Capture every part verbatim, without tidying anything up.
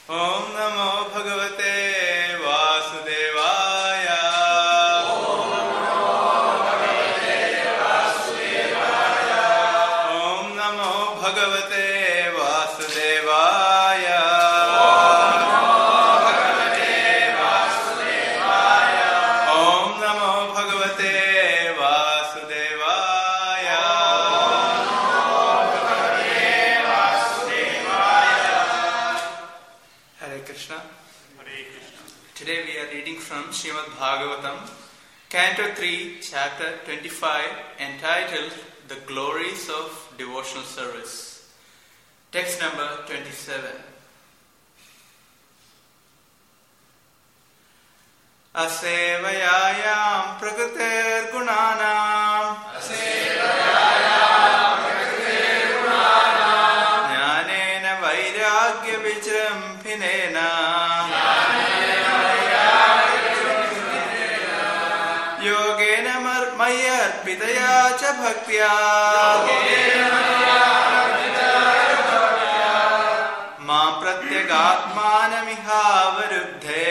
Om Namo Bhagavate Vasudevaya. Om Namo Bhagavate Vasudevaya. Om Namo Bhagavate Vasudevaya. Om Namo Bhagavate Vasudevaya. Hare Krishna. Hare Krishna. Today we are reading from Srimad Bhagavatam, Canto three, Chapter twenty-five, entitled The Glories of Devotional Service. Text number twenty-seven. Asevayayam prakriter gunanam Jnanena vairagya vichramphinena Yogena maya arpitaya cha bhaktya Mam pratyagatmanamihavarubdhe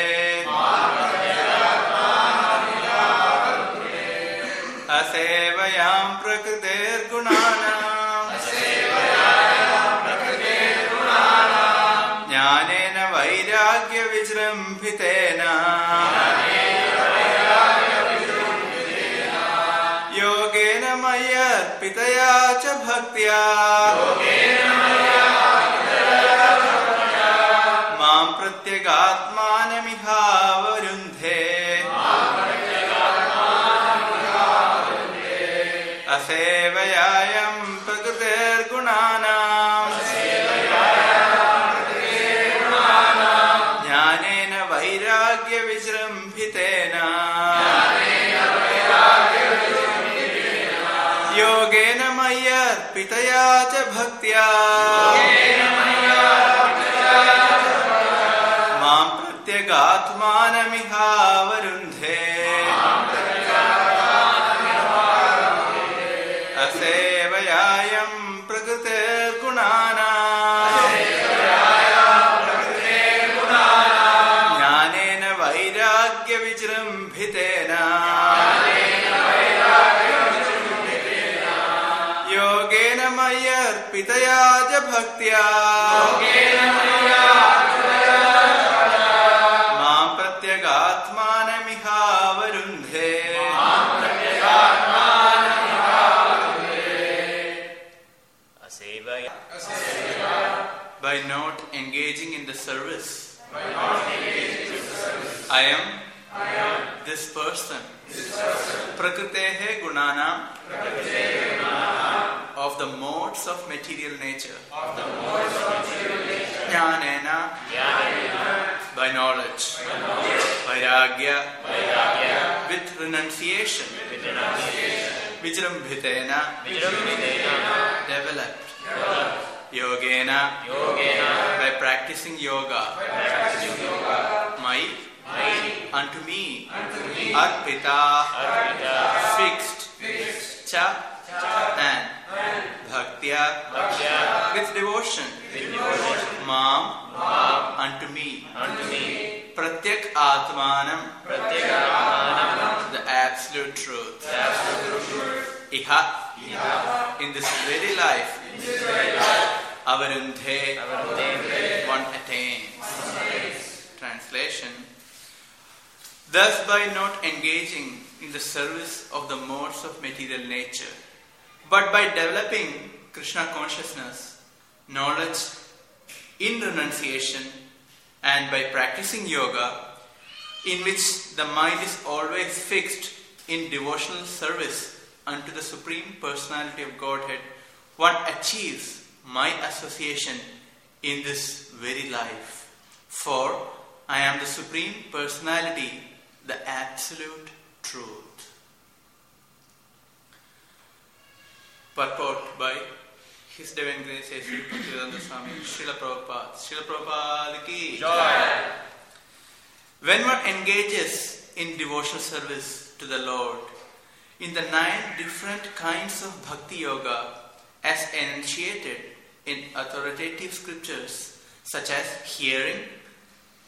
Asevayam prakriter gunanam Jnanena vairagya vichrampitena Yogena maya arpitaya cha bhaktya Mam pratyagatmanamihavarundhe Asevayayam prakriter gunanam Jnanena vairagya vichrampitena Yogena maya arpitaya cha bhaktya Mam pratyagatmanamihavarundhe Asevayayam prakriter gunanam Jnanena vairagya vichrampitena Yogena maya arpitaya cha bhaktya Mam pratyagatmanamihavarundhe By not engaging in the service, I am, this person, Prakritehe Gunanam, of the modes of material nature, Jnanena, by knowledge, Vairagya, with renunciation, Vijrambhitena, developed, Yogena, by practicing yoga, my, unto me, Arpita, fixed, Cha, and Bhaktya, with devotion, Mam, unto me, Pratyak Atmanam, the absolute truth, Iha, in this very life, Avarundhe, one attains. Translation. Thus, by not engaging in the service of the modes of material nature, but by developing Krishna consciousness, knowledge in renunciation, and by practicing yoga, in which the mind is always fixed in devotional service unto the Supreme Personality of Godhead, one achieves my association in this very life. For I am the Supreme Personality, the Absolute Truth. Purport by His Divine Grace Sri Bhaktivedanta Swami Srila Prabhupada. Srila Prabhupada ki Jai. When one engages in devotional service to the Lord, in the nine different kinds of Bhakti Yoga as enunciated in authoritative scriptures such as hearing,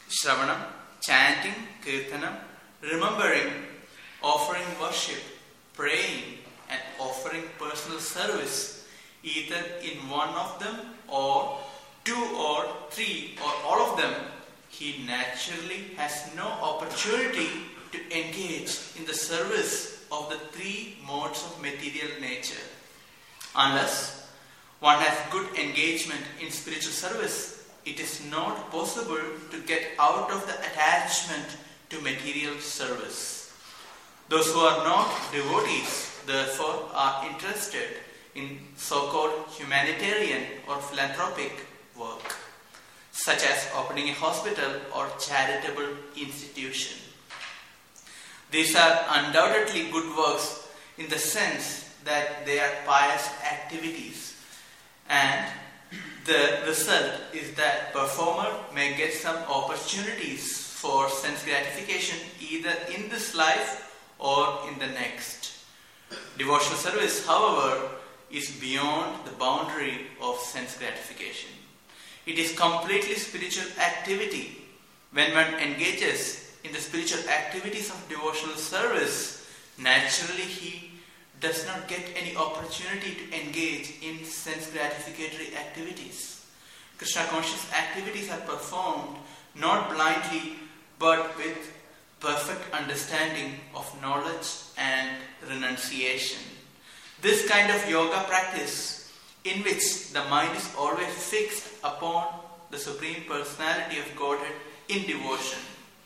Shravanam, chanting, kirtanam, remembering, offering worship, praying, and offering personal service, either in one of them or two or three or all of them, he naturally has no opportunity to engage in the service of the three modes of material nature. Unless one has good engagement in spiritual service, it is not possible to get out of the attachment to material service. Those who are not devotees, therefore, are interested in so-called humanitarian or philanthropic work, such as opening a hospital or charitable institution. These are undoubtedly good works in the sense that they are pious activities, and the result is that performer may get some opportunities for sense gratification either in this life or in the next. Devotional service, however, is beyond the boundary of sense gratification. It is completely spiritual activity. When one engages in the spiritual activities of devotional service, naturally he does not get any opportunity to engage in sense gratificatory activities. Krishna conscious activities are performed not blindly but with perfect understanding of knowledge and renunciation. This kind of yoga practice, in which the mind is always fixed upon the Supreme Personality of Godhead in devotion,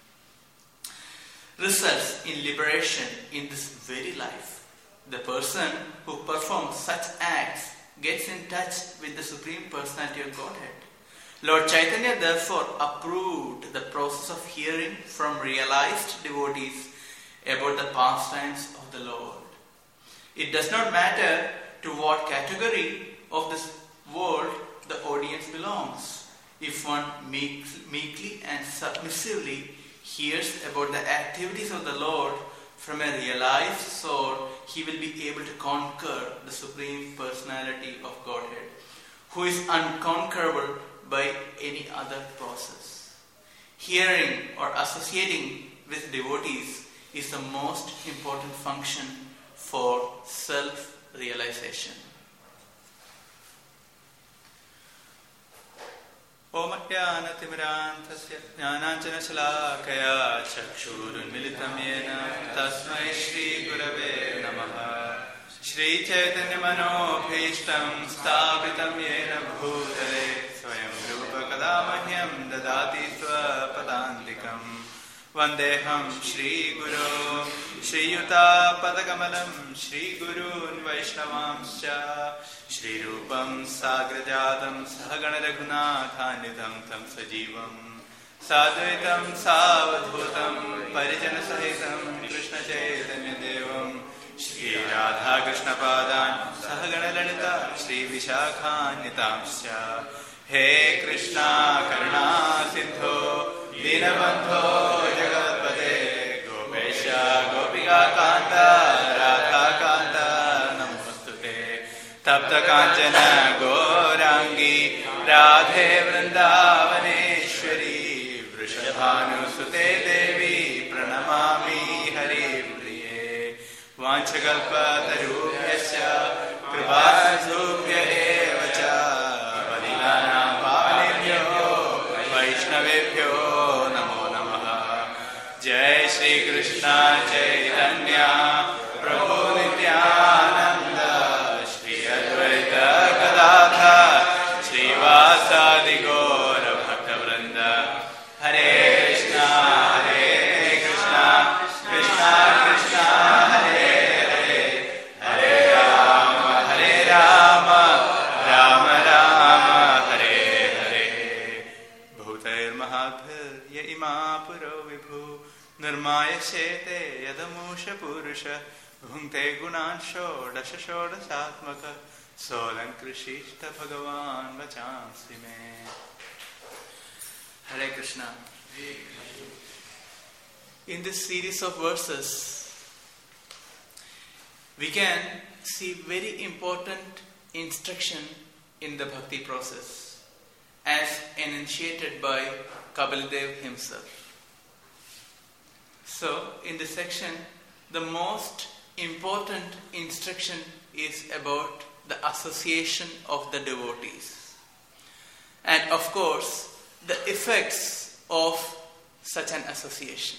results in liberation in this very life. The person who performs such acts gets in touch with the Supreme Personality of Godhead. Lord Chaitanya therefore approved the process of hearing from realized devotees about the pastimes of the Lord. It does not matter to what category of this world the audience belongs. If one meek, meekly and submissively hears about the activities of the Lord from a realized soul, he will be able to conquer the Supreme Personality of Godhead, who is unconquerable by any other process. Hearing or associating with devotees is the most important function for self-realization. Om Jnanatimirantasya Jnananjana Shalakaya Chakshurunmilitam Yena Tasmai Shri Gurave Namaha Shri Chaitanya Manobhishtam Sthapitam Yena Bhutale Swayam Rupa Kadamahyam Dadati Swapadantikam Vandeham Shri Guru Shri Yuta Padakamalam Shri Gurun Vaishnavamscha Shri Rupam Sagrajatam Sahagana Raghunathanidam Tam Sajivam Sadvaitam Savadhutam Parijana Sahitam Krishna Chaitanya Devam Shri Radha Krishna Padan Sahagana Lalita Shri Vishakhanyitamscha He Krishna Karuna Sindho Dinabandho Jagatpate Gopesha Gopika Kanta Radha Kanta Namostute Tapta Kanchana Gaurangi Radhe Vrindavaneshwari Vrishabhanusute Devi Pranamami Hari Priye Vanchakalpa Tarubhyasya Kripasubhya Evacha Vadinana Pavanebhyo Vaishnavebhyo Namo Namaha Jai Shri Krishna Chaitanya Prabhu Nityananda Shri Advaita Gadadhar Srivasadi Gaura Bhakta Vrinda Hare Krishna Hare Krishna Krishna Krishna Hare Hare Hare Rama Hare Rama Rama Rama Hare Hare Bhutair Mahabhir Ye Ima Puro Vibhu Nirmaya Shete Yadamusha Purusha Bhunte Gunansho Dasha Shodasatmaka Solan Krishishta Bhagavan Vachansi Me. Hare Krishna. In this series of verses, we can see very important instruction in the bhakti process. as enunciated by Kapildev himself. So, in this section, the most important instruction is about the association of the devotees. And of course, the effects of such an association.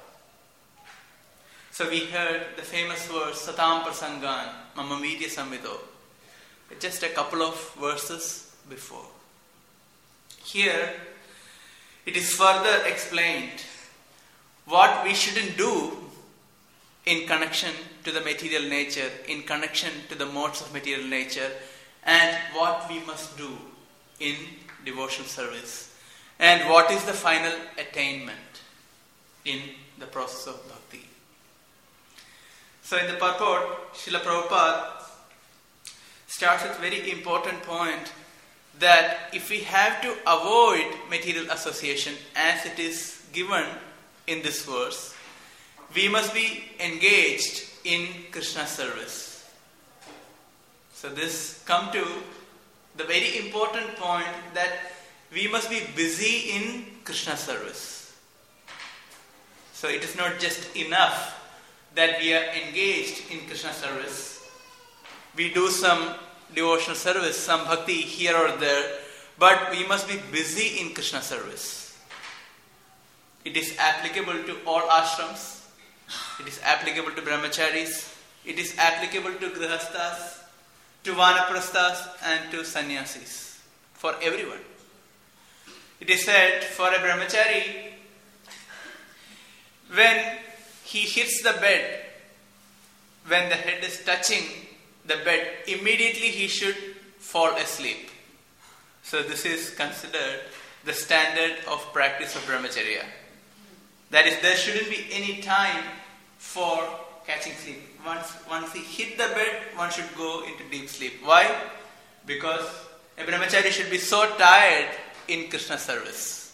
So we heard the famous verse, Satam Prasangan, Mama Vidya Samvido, just a couple of verses before. Here, it is further explained what we shouldn't do in connection to the material nature, in connection to the modes of material nature, and what we must do in devotional service, and what is the final attainment in the process of bhakti. So in the purport, Srila Prabhupada starts with a very important point that if we have to avoid material association as it is given in this verse, we must be engaged in Krishna service. So this come to the very important point that we must be busy in Krishna service. So it is not just enough that we are engaged in Krishna service. We do some devotional service, some bhakti here or there, but we must be busy in Krishna service. It is applicable to all ashrams. It is applicable to brahmacharis. It is applicable to grihasthas, to vanaprasthas, and to sannyasis. For everyone. It is said for a brahmachari, when he hits the bed, when the head is touching the bed, immediately he should fall asleep. So this is considered the standard of practice of brahmacharya. That is, there shouldn't be any time for catching sleep. Once, once he hit the bed, one should go into deep sleep. Why? Because a brahmachari should be so tired in Krishna service.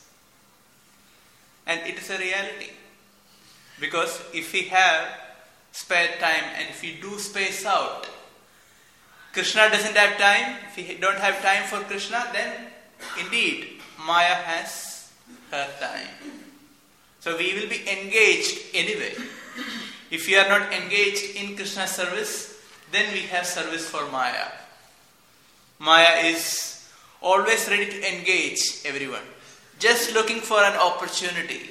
And it is a reality. Because if we have spare time and if we do space out, Krishna doesn't have time. If we don't have time for Krishna, then indeed Maya has her time. So we will be engaged anyway. If we are not engaged in Krishna service, then we have service for Maya. Maya is always ready to engage everyone, just looking for an opportunity.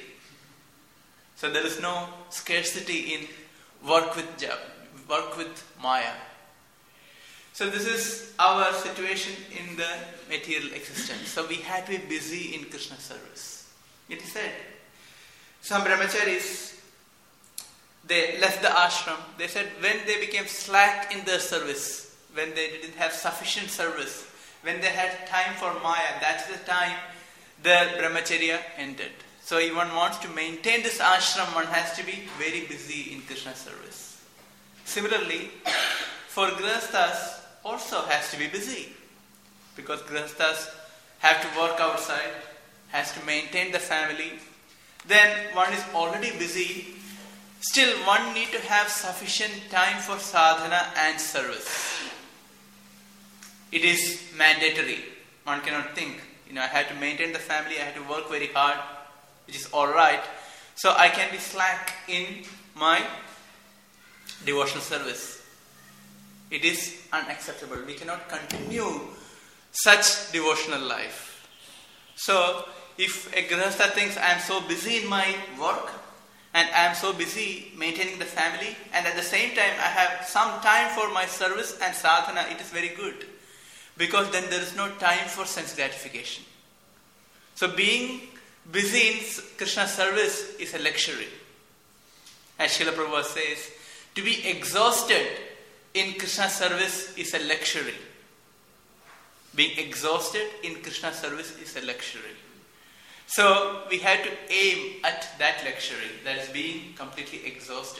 So there is no scarcity in work with work with Maya. So this is our situation in the material existence. So we have to be busy in Krishna service. It is said, some brahmacharis, they left the ashram. They said when they became slack in their service, when they didn't have sufficient service, when they had time for Maya, that's the time their brahmacharya ended. So if one wants to maintain this ashram, one has to be very busy in Krishna service. Similarly, for grihasthas also has to be busy. Because grihasthas have to work outside, has to maintain the family. Then one is already busy. Still, one need to have sufficient time for sadhana and service. It is mandatory. One cannot think, you know, I have to maintain the family, I have to work very hard, which is alright. So I can be slack in my devotional service. It is unacceptable. We cannot continue such devotional life. So, if a grihastha thinks I am so busy in my work and I am so busy maintaining the family and at the same time I have some time for my service and sadhana, it is very good. Because then there is no time for sense gratification. So being busy in Krishna service is a luxury. As Srila Prabhupada says, to be exhausted in Krishna service is a luxury. Being exhausted in Krishna service is a luxury. So we have to aim at that luxury, that is being completely exhausted.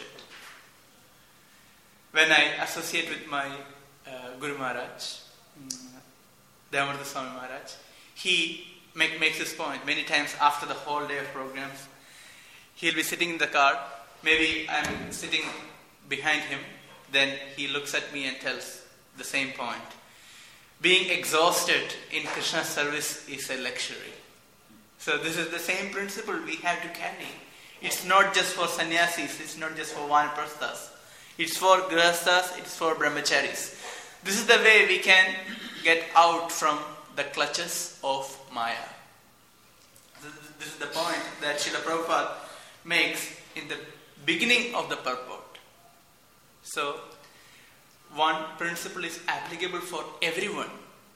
When I associate with my uh, Guru Maharaj, Dayamartha Swami Maharaj, he make, makes this point many times after the whole day of programs. He'll be sitting in the car, maybe I'm sitting behind him, then he looks at me and tells the same point. being exhausted in Krishna's service is a luxury. So this is the same principle we have to carry. It's not just for sannyasis, it's not just for vanaprasthas. It's for grihasthas, it's for brahmacharis. This is the way we can get out from the clutches of Maya. This is the point that Srila Prabhupada makes in the beginning of the purport. So, one principle is applicable for everyone.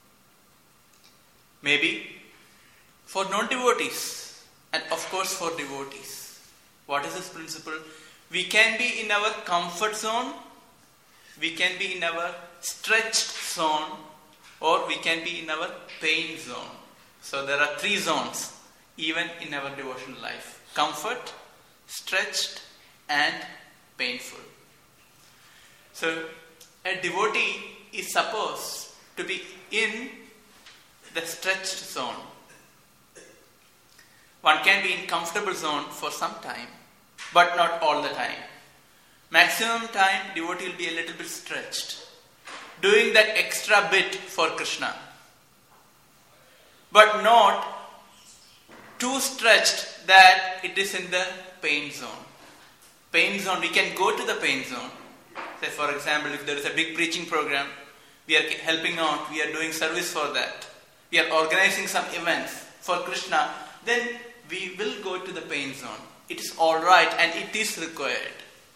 Maybe for non-devotees and of course for devotees. What is this principle? We can be in our comfort zone, we can be in our stretched zone, or we can be in our pain zone. So there are three zones even in our devotional life: comfort, stretched, and painful. So a devotee is supposed to be in the stretched zone. One can be in comfortable zone for some time, but not all the time. Maximum time devotee will be a little bit stretched, doing that extra bit for Krishna, but not too stretched that it is in the pain zone. Pain zone, we can go to the pain zone. Say for example, if there is a big preaching program, we are helping out, we are doing service for that, we are organizing some events for Krishna, then we will go to the pain zone. It is alright and it is required.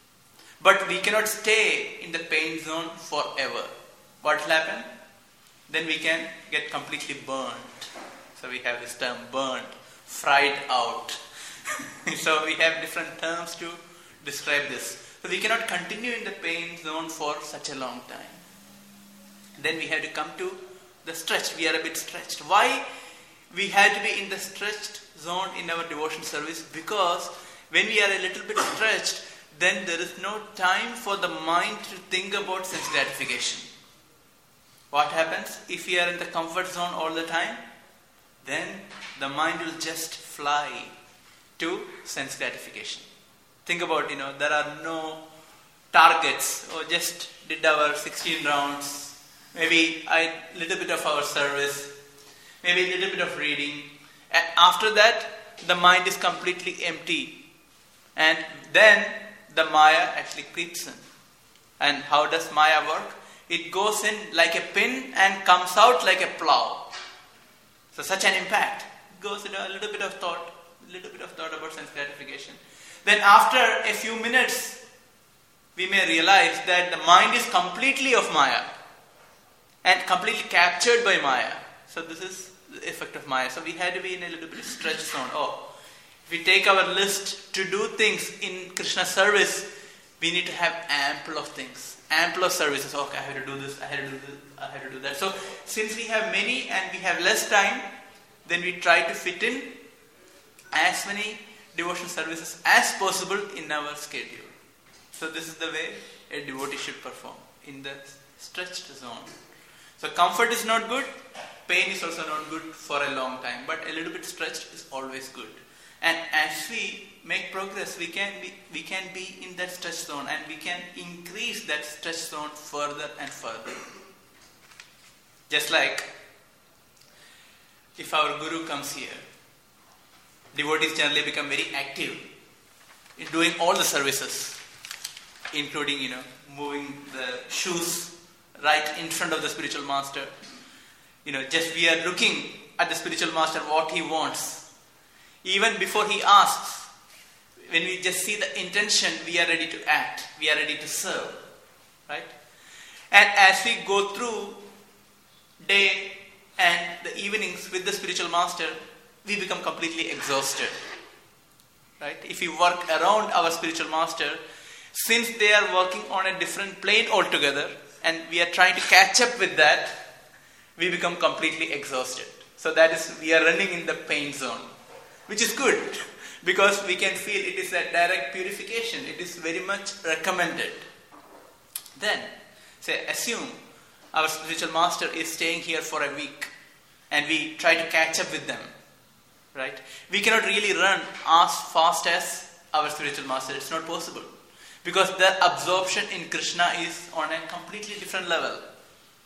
But we cannot stay in the pain zone forever. What will happen? Then we can get completely burnt. So we have this term burnt, fried out. So we have different terms to describe this. So we cannot continue in the pain zone for such a long time. Then we have to come to the stretched. We are a bit stretched. Why we have to be in the stretched zone in our devotion service? Because when we are a little bit stretched, then there is no time for the mind to think about sense gratification. What happens if we are in the comfort zone all the time? Then the mind will just fly to sense gratification. Think about, you know, there are no targets. Or just did our sixteen rounds, maybe a little bit of our service, maybe a little bit of reading. And after that, the mind is completely empty. And then the Maya actually creeps in. And how does Maya work? It goes in like a pin and comes out like a plow. So such an impact. It goes in a little bit of thought, a little bit of thought about sense gratification. Then after a few minutes, we may realize that the mind is completely of Maya and completely captured by Maya. So this is the effect of Maya. So we had to be in a little bit of stretch zone. Oh, if we take our list to do things in Krishna service, we need to have ample of things, ample of services. Okay, I have to do this, I have to do this, I have to do that. So since we have many and we have less time, then we try to fit in as many devotional services as possible in our schedule. So this is the way a devotee should perform, in the stretched zone. So comfort is not good, pain is also not good for a long time, but a little bit stretched is always good. And as we make progress, we can be, we can be in that stretch zone and we can increase that stretch zone further and further. Just like if our guru comes here, devotees generally become very active in doing all the services, including, you know, moving the shoes right in front of the spiritual master. You know, just we are looking at the spiritual master, what he wants. Even before he asks, when we just see the intention, we are ready to act. We are ready to serve. Right? And as we go through day and the evenings with the spiritual master, we become completely exhausted. Right? If we work around our spiritual master, since they are working on a different plane altogether, and we are trying to catch up with that, we become completely exhausted. So that is, we are running in the pain zone, which is good because we can feel it is a direct purification. It is very much recommended. Then, say, assume our spiritual master is staying here for a week and we try to catch up with them. Right? We cannot really run as fast as our spiritual master. It's not possible. Because the absorption in Krishna is on a completely different level.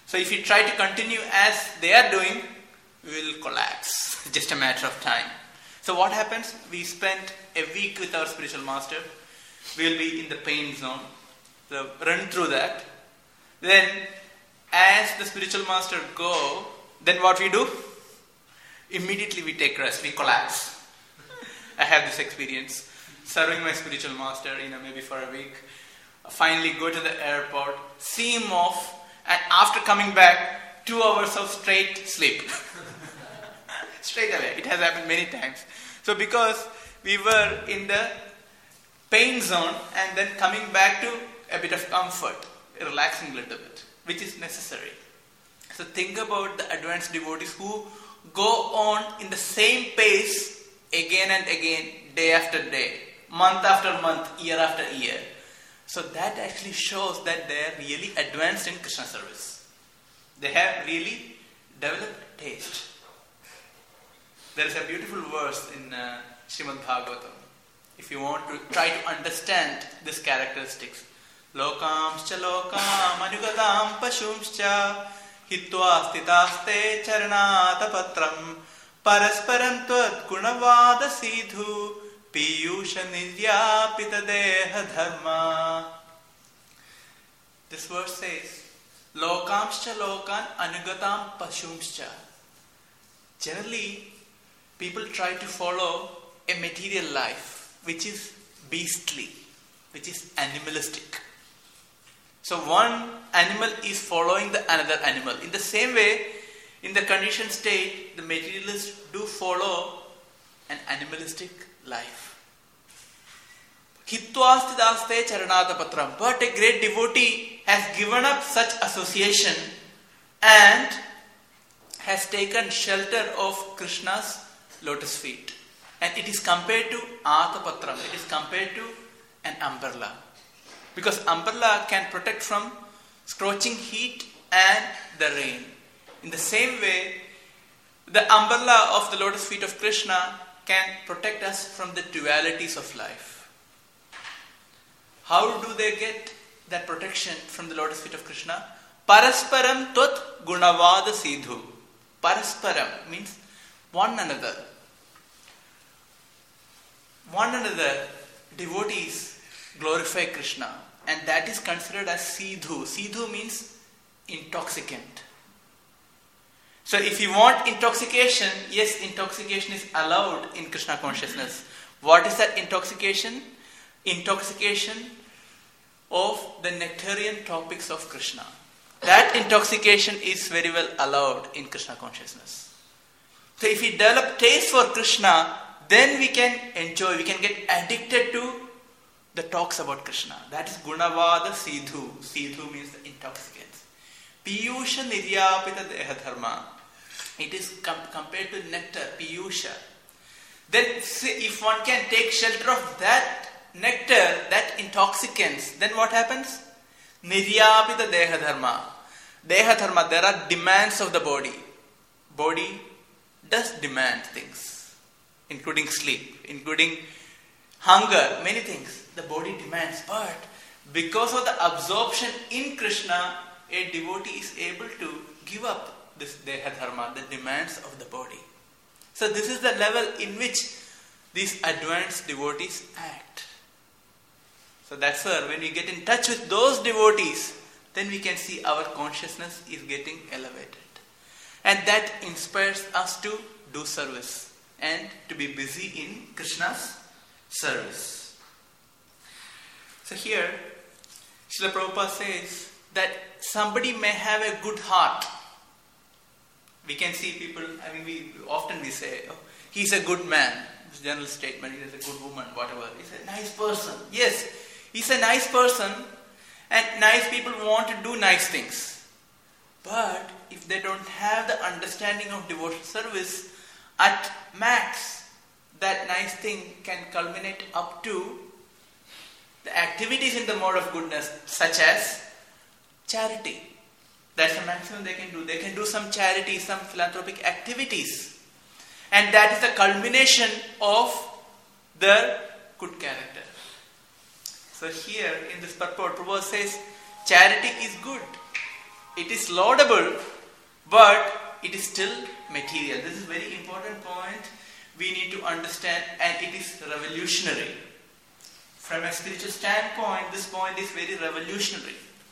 So if we try to continue as they are doing, we will collapse. Just a matter of time. So what happens? We spend a week with our spiritual master. We will be in the pain zone. So run through that. Then as the spiritual master go, then what we do? Immediately we take rest. We collapse. I have this experience. Serving my spiritual master, you know, maybe for a week. Finally go to the airport, see him off, and after coming back, two hours of straight sleep. Straight away. It has happened many times. So because we were in the pain zone and then coming back to a bit of comfort, relaxing a little bit, which is necessary. So think about the advanced devotees who go on in the same pace again and again, day after day, month after month, year after year. So that actually shows that they are really advanced in Krishna service. They have really developed taste. There is a beautiful verse in uh, Srimad Bhagavatam. If you want to try to understand these characteristics. Lokamscha lokam anugadam pashumscha hitva stitaste charanata patram parasparam tvad gunavada sidhu piyusha niryapita deha dharma. This verse says, Lokamscha lokan anugatam pashumscha. Generally, people try to follow a material life which is beastly, which is animalistic. So one animal is following the another animal. In the same way, in the conditioned state, the materialists do follow an animalistic life. Hitvasthidaste charanata patram. But a great devotee has given up such association and has taken shelter of Krishna's lotus feet. And it is compared to Atapatram. It is compared to an umbrella. Because umbrella can protect from scorching heat and the rain. In the same way, the umbrella of the lotus feet of Krishna can protect us from the dualities of life. How do they get that protection from the lotus feet of Krishna? Parasparam tot gunavada sidhu. Parasparam means one another. One another, devotees glorify Krishna, and that is considered as Sidhu. Sidhu means intoxicant. So if you want intoxication, yes, intoxication is allowed in Krishna consciousness. What is that intoxication? Intoxication of the nectarian topics of Krishna. That intoxication is very well allowed in Krishna consciousness. So if we develop taste for Krishna, then we can enjoy, we can get addicted to the talks about Krishna. That is Gunavada Sidhu. Sidhu means the intoxicants. Piyusha Niryapita Deha Dharma. It is com- compared to nectar, Piyusha. Then see, if one can take shelter of that nectar, that intoxicants, then what happens? Niryapita Deha Dharma. Deha Dharma, there are demands of the body. Body does demand things, including sleep, including hunger, many things. The body demands, but because of the absorption in Krishna, a devotee is able to give up this Deha Dharma, the demands of the body. So this is the level in which these advanced devotees act. So that's where when we get in touch with those devotees, then we can see our consciousness is getting elevated. And that inspires us to do service and to be busy in Krishna's service. So here, Srila Prabhupada says that somebody may have a good heart. We can see people, I mean, we often we say, oh, he's a good man. It's a general statement, he's a good woman, whatever. He's a nice person. Yes, he's a nice person, and nice people want to do nice things. But if they don't have the understanding of devotional service, at max, that nice thing can culminate up to the activities in the mode of goodness, such as charity. That's the maximum they can do. They can do some charity, some philanthropic activities. And that is the culmination of their good character. So here in this purport, Prabhupada says, charity is good. it is laudable, but it is still material. This is a very important point we need to understand, and it is revolutionary. From a spiritual standpoint, this point is very revolutionary.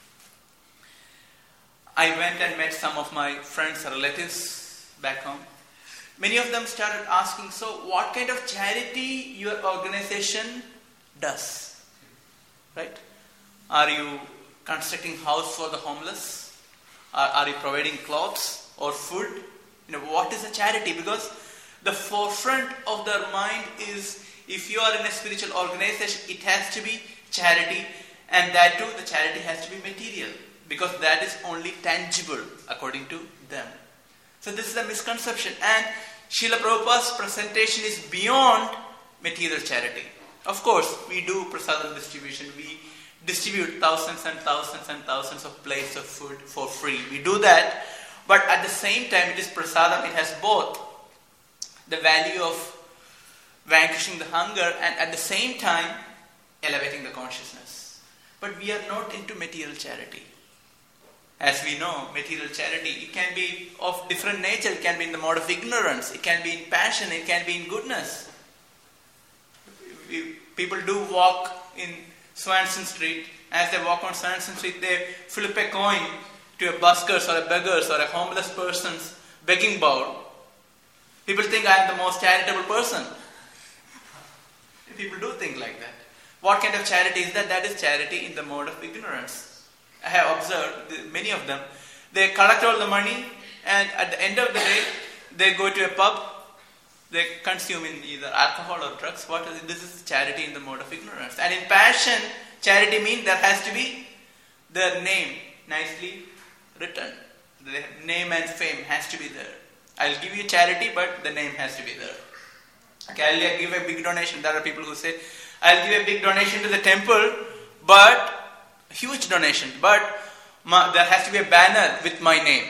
I went and met some of my friends, relatives back home. Many of them started asking, so what kind of charity your organization does? Right? Are you constructing house for the homeless? Are, are you providing clothes or food? You know, what is a charity? Because the forefront of their mind is, if you are in a spiritual organization, it has to be charity, and that too, the charity has to be material, because that is only tangible according to them. So this is a misconception, and Srila Prabhupada's presentation is beyond material charity. Of course, we do prasadam distribution. We distribute thousands and thousands and thousands of plates of food for free. We do that, but at the same time, it is prasadam. It has both the value of vanquishing the hunger and at the same time elevating the consciousness. But we are not into material charity. As we know, material charity, it can be of different nature. It can be in the mode of ignorance. It can be in passion. It can be in goodness. We, people do walk in Swanson Street. As they walk on Swanson Street, they flip a coin to a busker's or a beggar's or a homeless person's begging bowl. People think I am the most charitable person. People do think like that. What kind of charity is that? That is charity in the mode of ignorance. I have observed many of them. They collect all the money, and at the end of the day, they go to a pub. They consume in either alcohol or drugs. What is it? This is charity in the mode of ignorance. And in passion, charity means there has to be their name nicely written. The name and fame has to be there. I'll give you charity, but the name has to be there. Okay, I'll give a big donation. There are people who say, I'll give a big donation to the temple, but huge donation, but ma, there has to be a banner with my name.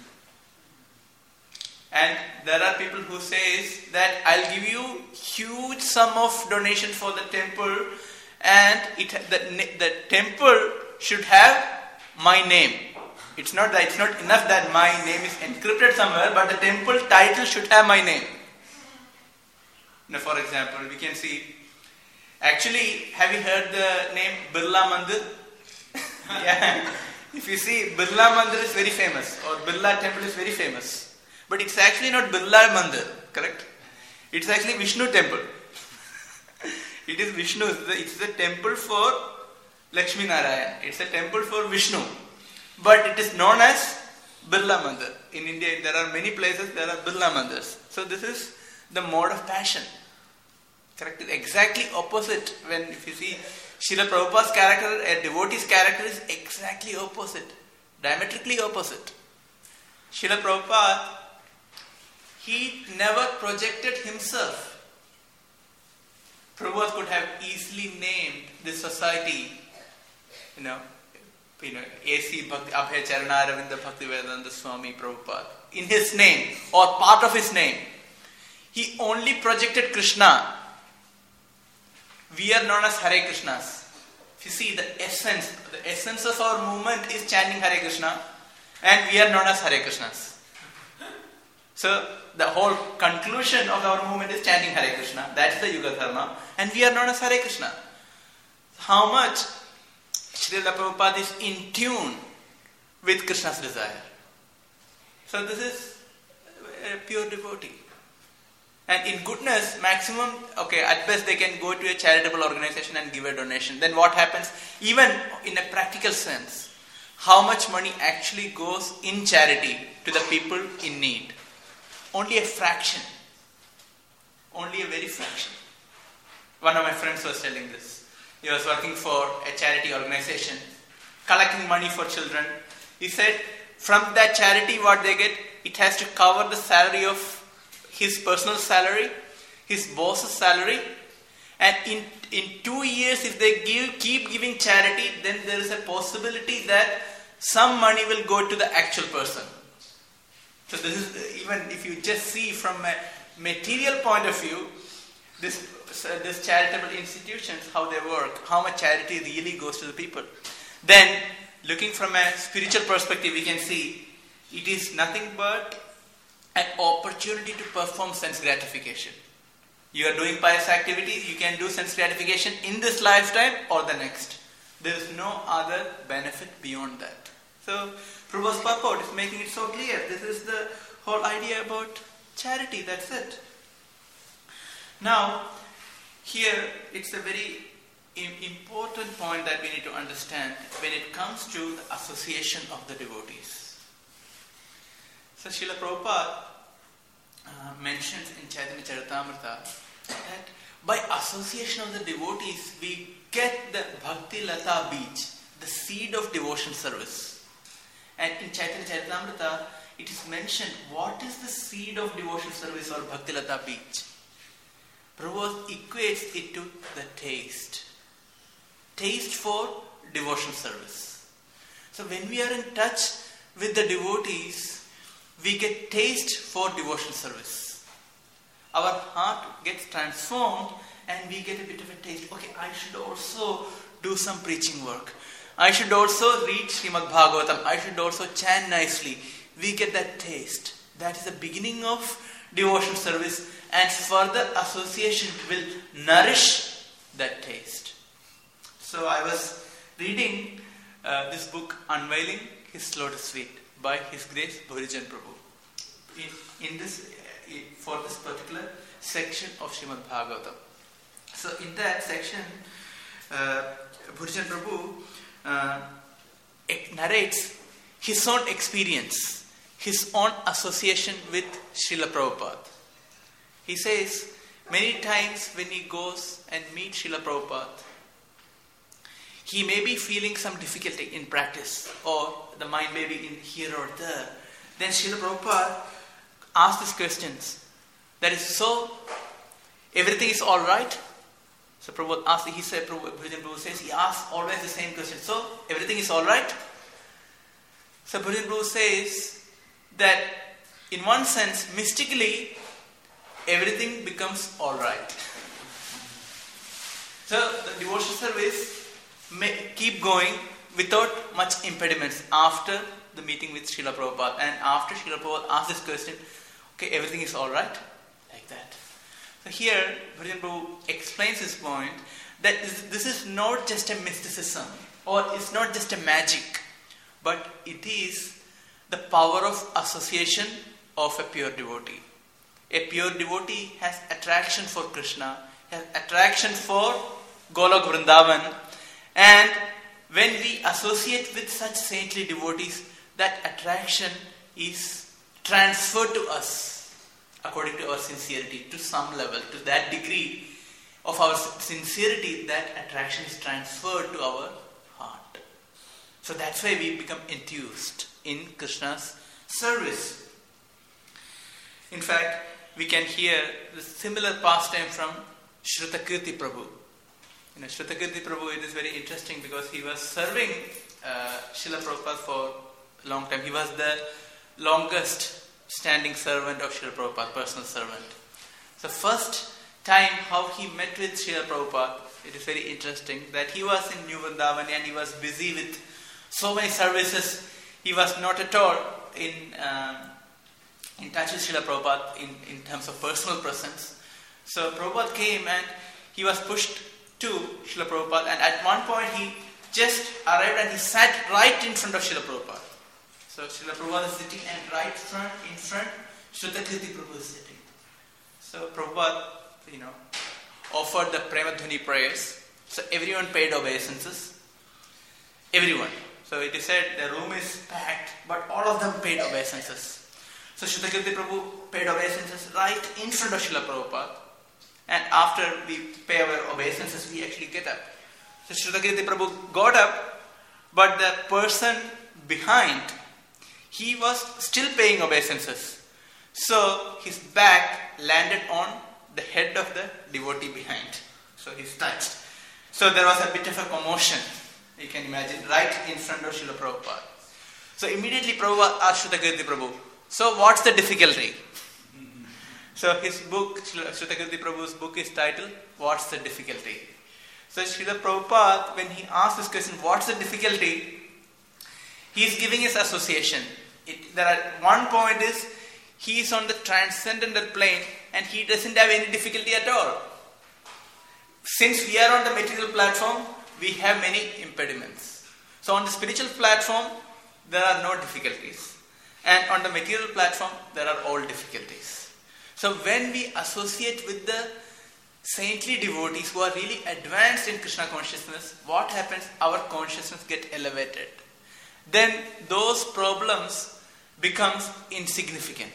And there are people who says that I'll give you huge sum of donation for the temple, and it the, the temple should have my name. It's not that it's not enough that my name is encrypted somewhere, but the temple title should have my name. Now, for example, we can see. Actually, have you heard the name Birla Mandir? Yeah. If you see, Birla Mandir is very famous, or Birla Temple is very famous, but it's actually not Birla Mandir, correct? It's actually Vishnu Temple. It is Vishnu. It's the temple for Lakshmi Narayan. It's a temple for Vishnu. But it is known as Birla Mandir. In India, there are many places there are Birla Mandirs. So this is the mode of passion. Correct? Exactly opposite. When if you see Srila Prabhupada's character, a devotee's character is exactly opposite. Diametrically opposite. Srila Prabhupada, he never projected himself. Prabhupada could have easily named this society, you know, You know, A C Bhakti, Abhay Charana Ravinda Bhaktivedanta Swami Prabhupada, in his name or part of his name. He only projected Krishna. We are known as Hare Krishnas. If you see the essence, the essence of our movement is chanting Hare Krishna, and we are known as Hare Krishnas. So the whole conclusion of our movement is chanting Hare Krishna. That's the Yuga Dharma, and we are known as Hare Krishna. How much Srila Prabhupada is in tune with Krishna's desire. So this is a pure devotee. And in goodness, maximum, okay, at best they can go to a charitable organization and give a donation. Then what happens? Even in a practical sense, how much money actually goes in charity to the people in need? Only a fraction. Only a very fraction. One of my friends was telling this. He was working for a charity organization, collecting money for children. He said, from that charity, what they get, it has to cover the salary of his personal salary, his boss's salary, and in in two years, if they give keep giving charity, then there is a possibility that some money will go to the actual person. So this is, even if you just see from a material point of view, this uh, this charitable institutions, how they work, how much charity really goes to the people. Then looking from a spiritual perspective, we can see it is nothing but an opportunity to perform sense gratification. You are doing pious activities, you can do sense gratification in this lifetime or the next. There is no other benefit beyond that. So, Prabhupada's purport is making it so clear. This is the whole idea about charity, that's it. Now, here it's a very important point that we need to understand when it comes to the association of the devotees. So, Srila Prabhupada uh, mentions in Chaitanya Charitamrita that by association of the devotees, we get the Bhakti Lata Beej, the seed of devotion service. And in Chaitanya Charitamrita, it is mentioned what is the seed of devotion service or Bhakti Lata Beej. Prabhupada equates it to the taste. Taste for devotion service. So when we are in touch with the devotees, we get taste for devotion service. Our heart gets transformed and we get a bit of a taste. Okay, I should also do some preaching work. I should also read Srimad Bhagavatam. I should also chant nicely. We get that taste. That is the beginning of devotion service, and further association will nourish that taste. So I was reading uh, this book, Unveiling His Lotus Feet, by His Grace Bhurijan Prabhu. In, in this, uh, in, for this particular section of Srimad Bhagavatam. So in that section, uh, Bhurijan Prabhu uh, it narrates his own experience, his own association with Srila Prabhupada. He says, many times when he goes and meets Srila Prabhupada, he may be feeling some difficulty in practice, or the mind may be in here or there. Then Srila Prabhupada asks these questions. That is, so, everything is alright? So Prabhupada asks, he said, Bhurijan Prabhu says, he asks always the same question. So, everything is alright? So Bhurijan Prabhu says that in one sense, mystically, everything becomes alright. So the devotional service may keep going without much impediments after the meeting with Srila Prabhupada. And after Srila Prabhupada asks this question, okay, everything is alright? Like that. So here, Bhurijan Prabhu explains his point that this is not just a mysticism or it's not just a magic, but it is the power of association of a pure devotee. A pure devotee has attraction for Krishna, has attraction for Golok Vrindavan, and when we associate with such saintly devotees, that attraction is transferred to us according to our sincerity, to some level, to that degree of our sincerity, that attraction is transferred to our heart. So that's why we become enthused in Krishna's service. In fact, we can hear the similar pastime from Shrutakirti Prabhu. You know, Shrutakirti Prabhu, it is very interesting because he was serving uh, Srila Prabhupada for a long time. He was the longest standing servant of Srila Prabhupada, personal servant. So first time how he met with Srila Prabhupada, it is very interesting that he was in New Vrindavan and he was busy with so many services. He was not at all in um, in touch with Srila Prabhupada in, in terms of personal presence. So Prabhupada came and he was pushed to Srila Prabhupada, and at one point he just arrived and he sat right in front of Srila Prabhupada. So Srila Prabhupada is sitting and right front, in front, Shrutakirti Prabhu is sitting. So Prabhupada, you know, offered the Premadhuni prayers. So everyone paid obeisances. Everyone. So it is said the room is packed, but all of them paid obeisances. So Shrutakirti Prabhu paid obeisances right in front of Srila Prabhupada. And after we pay our obeisances, we actually get up. So Shrutakirti Prabhu got up, but the person behind, he was still paying obeisances. So his back landed on the head of the devotee behind. So he's touched. So there was a bit of a commotion, you can imagine, right in front of Srila Prabhupada. So immediately Prabhupada asked Shrutakirti Prabhu, so what's the difficulty? So his book, Shrutakirti Prabhu's book is titled, What's the Difficulty? So Srila Prabhupada, when he asked this question, what's the difficulty? He is giving his association. It, there are one point is he is on the transcendental plane and he doesn't have any difficulty at all. Since we are on the material platform, we have many impediments. So on the spiritual platform, there are no difficulties. And on the material platform, there are all difficulties. So when we associate with the saintly devotees who are really advanced in Krishna consciousness, what happens? Our consciousness gets elevated. Then those problems becomes insignificant.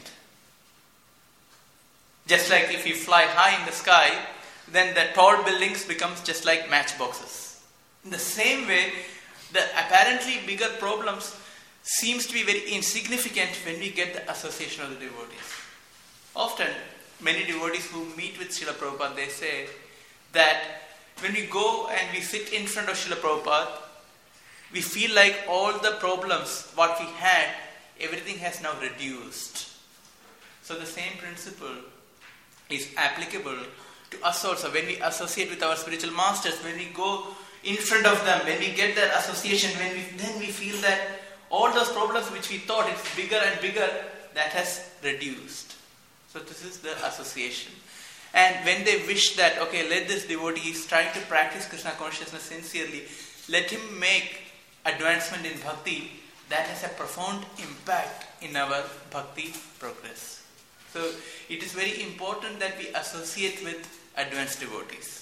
Just like if you fly high in the sky, then the tall buildings becomes just like matchboxes. In the same way, the apparently bigger problems seems to be very insignificant when we get the association of the devotees. Often, many devotees who meet with Srila Prabhupada, they say that when we go and we sit in front of Srila Prabhupada, we feel like all the problems, what we had, everything has now reduced. So the same principle is applicable to us also. When we associate with our spiritual masters, when we go in front of them, when we get that association, when we, then we feel that all those problems which we thought it's bigger and bigger, that has reduced. So this is the association. And when they wish that, okay, let this devotee is trying to practice Krishna consciousness sincerely, let him make advancement in bhakti, that has a profound impact in our bhakti progress. So it is very important that we associate with advanced devotees.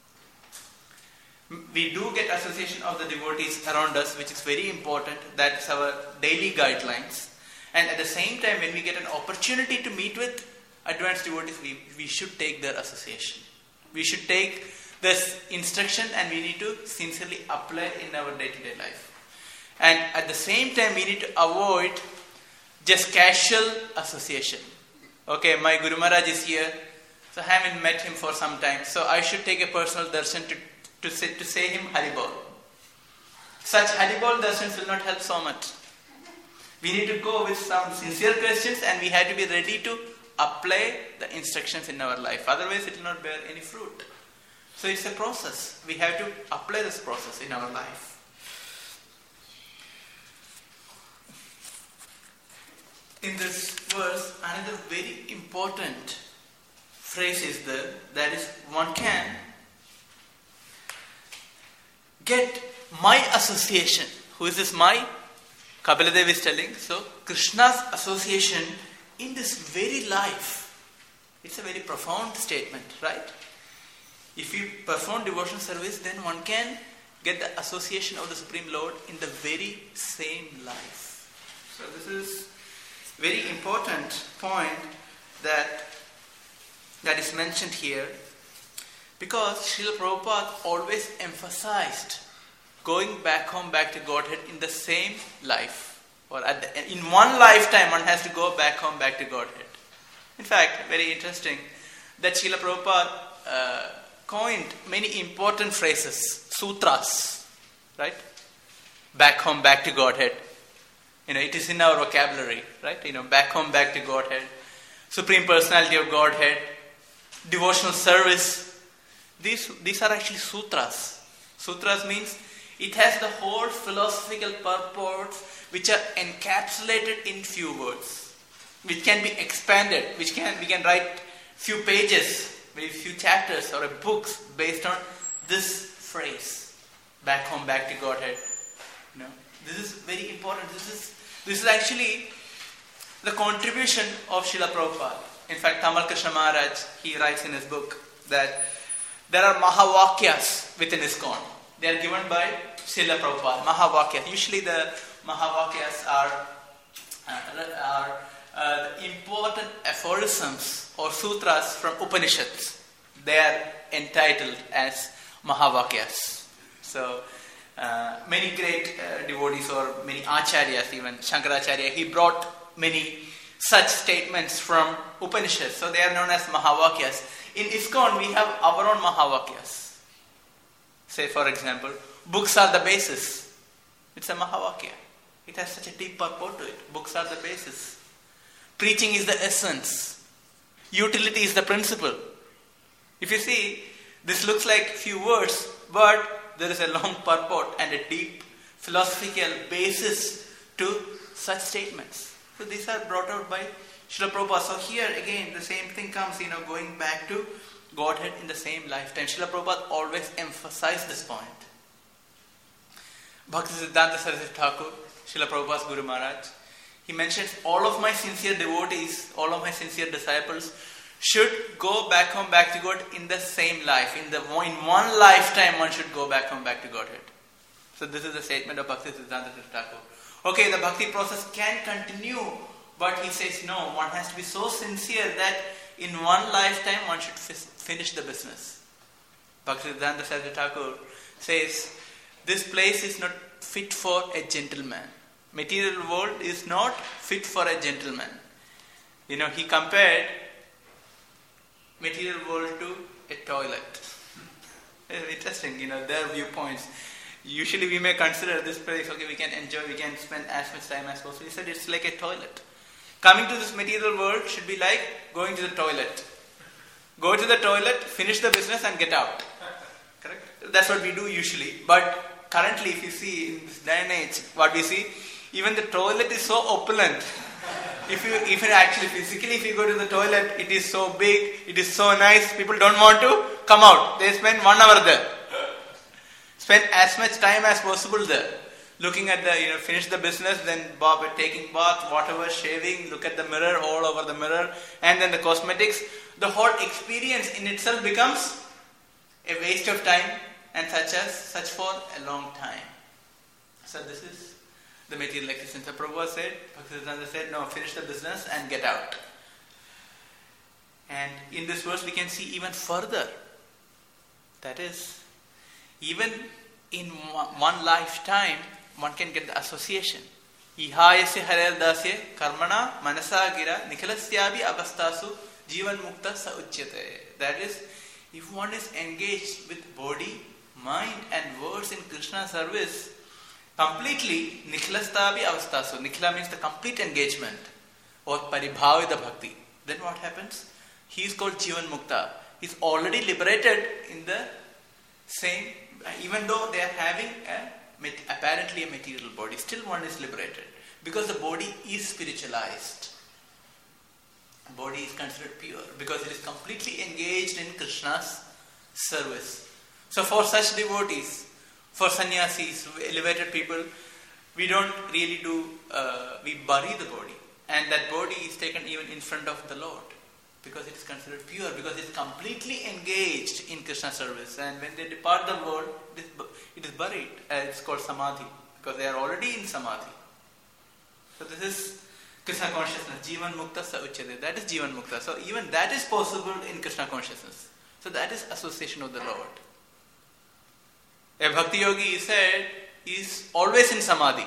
We do get association of the devotees around us, which is very important. That's our daily guidelines. And at the same time, when we get an opportunity to meet with advanced devotees, we, we should take their association. We should take this instruction and we need to sincerely apply in our day-to-day life. And at the same time, we need to avoid just casual association. Okay, my Guru Maharaj is here, so I haven't met him for some time, so I should take a personal darshan to, to, say, to say him Haribol. Such Haribol darshans will not help so much. We need to go with some sincere questions and we have to be ready to apply the instructions in our life. Otherwise, it will not bear any fruit. So it's a process. We have to apply this process in our life. In this verse, another very important phrase is there. That is, one can get my association. Who is this my? Kapila Devi is telling. So, Krishna's association in this very life. It's a very profound statement, right? If you perform devotional service, then one can get the association of the Supreme Lord in the very same life. So this is very important point that that is mentioned here, because Srila Prabhupada always emphasized going back home, back to Godhead in the same life. Or at the, in one lifetime, one has to go back home, back to Godhead. In fact, very interesting that Srila Prabhupada uh, coined many important phrases, sutras, right? Back home, back to Godhead. You know, it is in our vocabulary, right? You know, back home, back to Godhead, Supreme Personality of Godhead, devotional service. These, these are actually sutras. Sutras means it has the whole philosophical purports which are encapsulated in few words, which can be expanded, which can we can write few pages, maybe few chapters or a books based on this phrase, back home, back to Godhead. You know, this is very important. This is this is actually the contribution of Srila Prabhupada. In fact, Tamal Krishna Maharaj, he writes in his book that there are Mahavakyas within ISKCON. They are given by Srila Prabhupada. Mahavakyas. Usually the Mahavakyas are, uh, are uh, the important aphorisms or sutras from Upanishads. They are entitled as Mahavakyas. So, uh, many great uh, devotees or many acharyas, even Shankaracharya, he brought many such statements from Upanishads. So they are known as Mahavakyas. In ISKCON, we have our own Mahavakyas. Say, for example, books are the basis. It's a Mahavakya. It has such a deep purport to it. Books are the basis. Preaching is the essence. Utility is the principle. If you see, this looks like few words, but there is a long purport and a deep philosophical basis to such statements. So these are brought out by Srila Prabhupada. So here again the same thing comes, you know, going back to Godhead in the same lifetime. Srila Prabhupada always emphasized this point. Bhaktisiddhanta Saraswati Thakur, Srila Prabhupada's Guru Maharaj, he mentions all of my sincere devotees, all of my sincere disciples should go back home, back to God in the same life. In the in one lifetime, one should go back home, back to Godhead. So this is the statement of Bhaktisiddhanta Thakur. Okay, the bhakti process can continue, but he says no, one has to be so sincere that in one lifetime one should f- finish the business. Bhaktisiddhanta Saraswati Thakur says, this place is not fit for a gentleman. Material world is not fit for a gentleman. You know, he compared material world to a toilet. It's interesting, you know, their viewpoints. Usually we may consider this place, okay, we can enjoy, we can spend as much time as possible. He said it's like a toilet. Coming to this material world should be like going to the toilet. Go to the toilet, finish the business and get out. Correct? That's what we do usually. But currently if you see in this day and age, what we see, even the toilet is so opulent. If you if you actually physically if you go to the toilet, it is so big, it is so nice, people don't want to come out. They spend one hour there. Spend as much time as possible there. Looking at the, you know, finish the business, then Bob taking bath, whatever, shaving, look at the mirror, all over the mirror, and then the cosmetics. The whole experience in itself becomes a waste of time and such as such for a long time. So this is the material existence. So Prabhupada said, Bhaktisiddhanta said, no, finish the business and get out. And in this verse we can see even further. That is, even in one lifetime, one can get the association. Ihayasya harer dasya karmana manasa gira nikhalasyabi avastasu jivan mukta sa uchyate. That is, if one is engaged with body, mind and words in Krishna service, completely nikhlastabi avastasu. Nikhla means the complete engagement or paribhavita bhakti. Then what happens? He is called jivan mukta. He is already liberated in the same, even though they are having a, apparently a material body, still one is liberated because the body is spiritualized. Body is considered pure because it is completely engaged in Krishna's service. So for such devotees, for sannyasis, elevated people, we don't really do, uh, we bury the body, and that body is taken even in front of the Lord. Because it is considered pure, because it is completely engaged in Krishna service. And when they depart the world, it is, it is buried. Uh, it's called samadhi, because they are already in samadhi. So this is Krishna consciousness, Jivan Mukta Sa Uchyate. That is Jivan Mukta. So even that is possible in Krishna consciousness. So that is association with the Lord. A Bhakti Yogi, he said, is always in samadhi.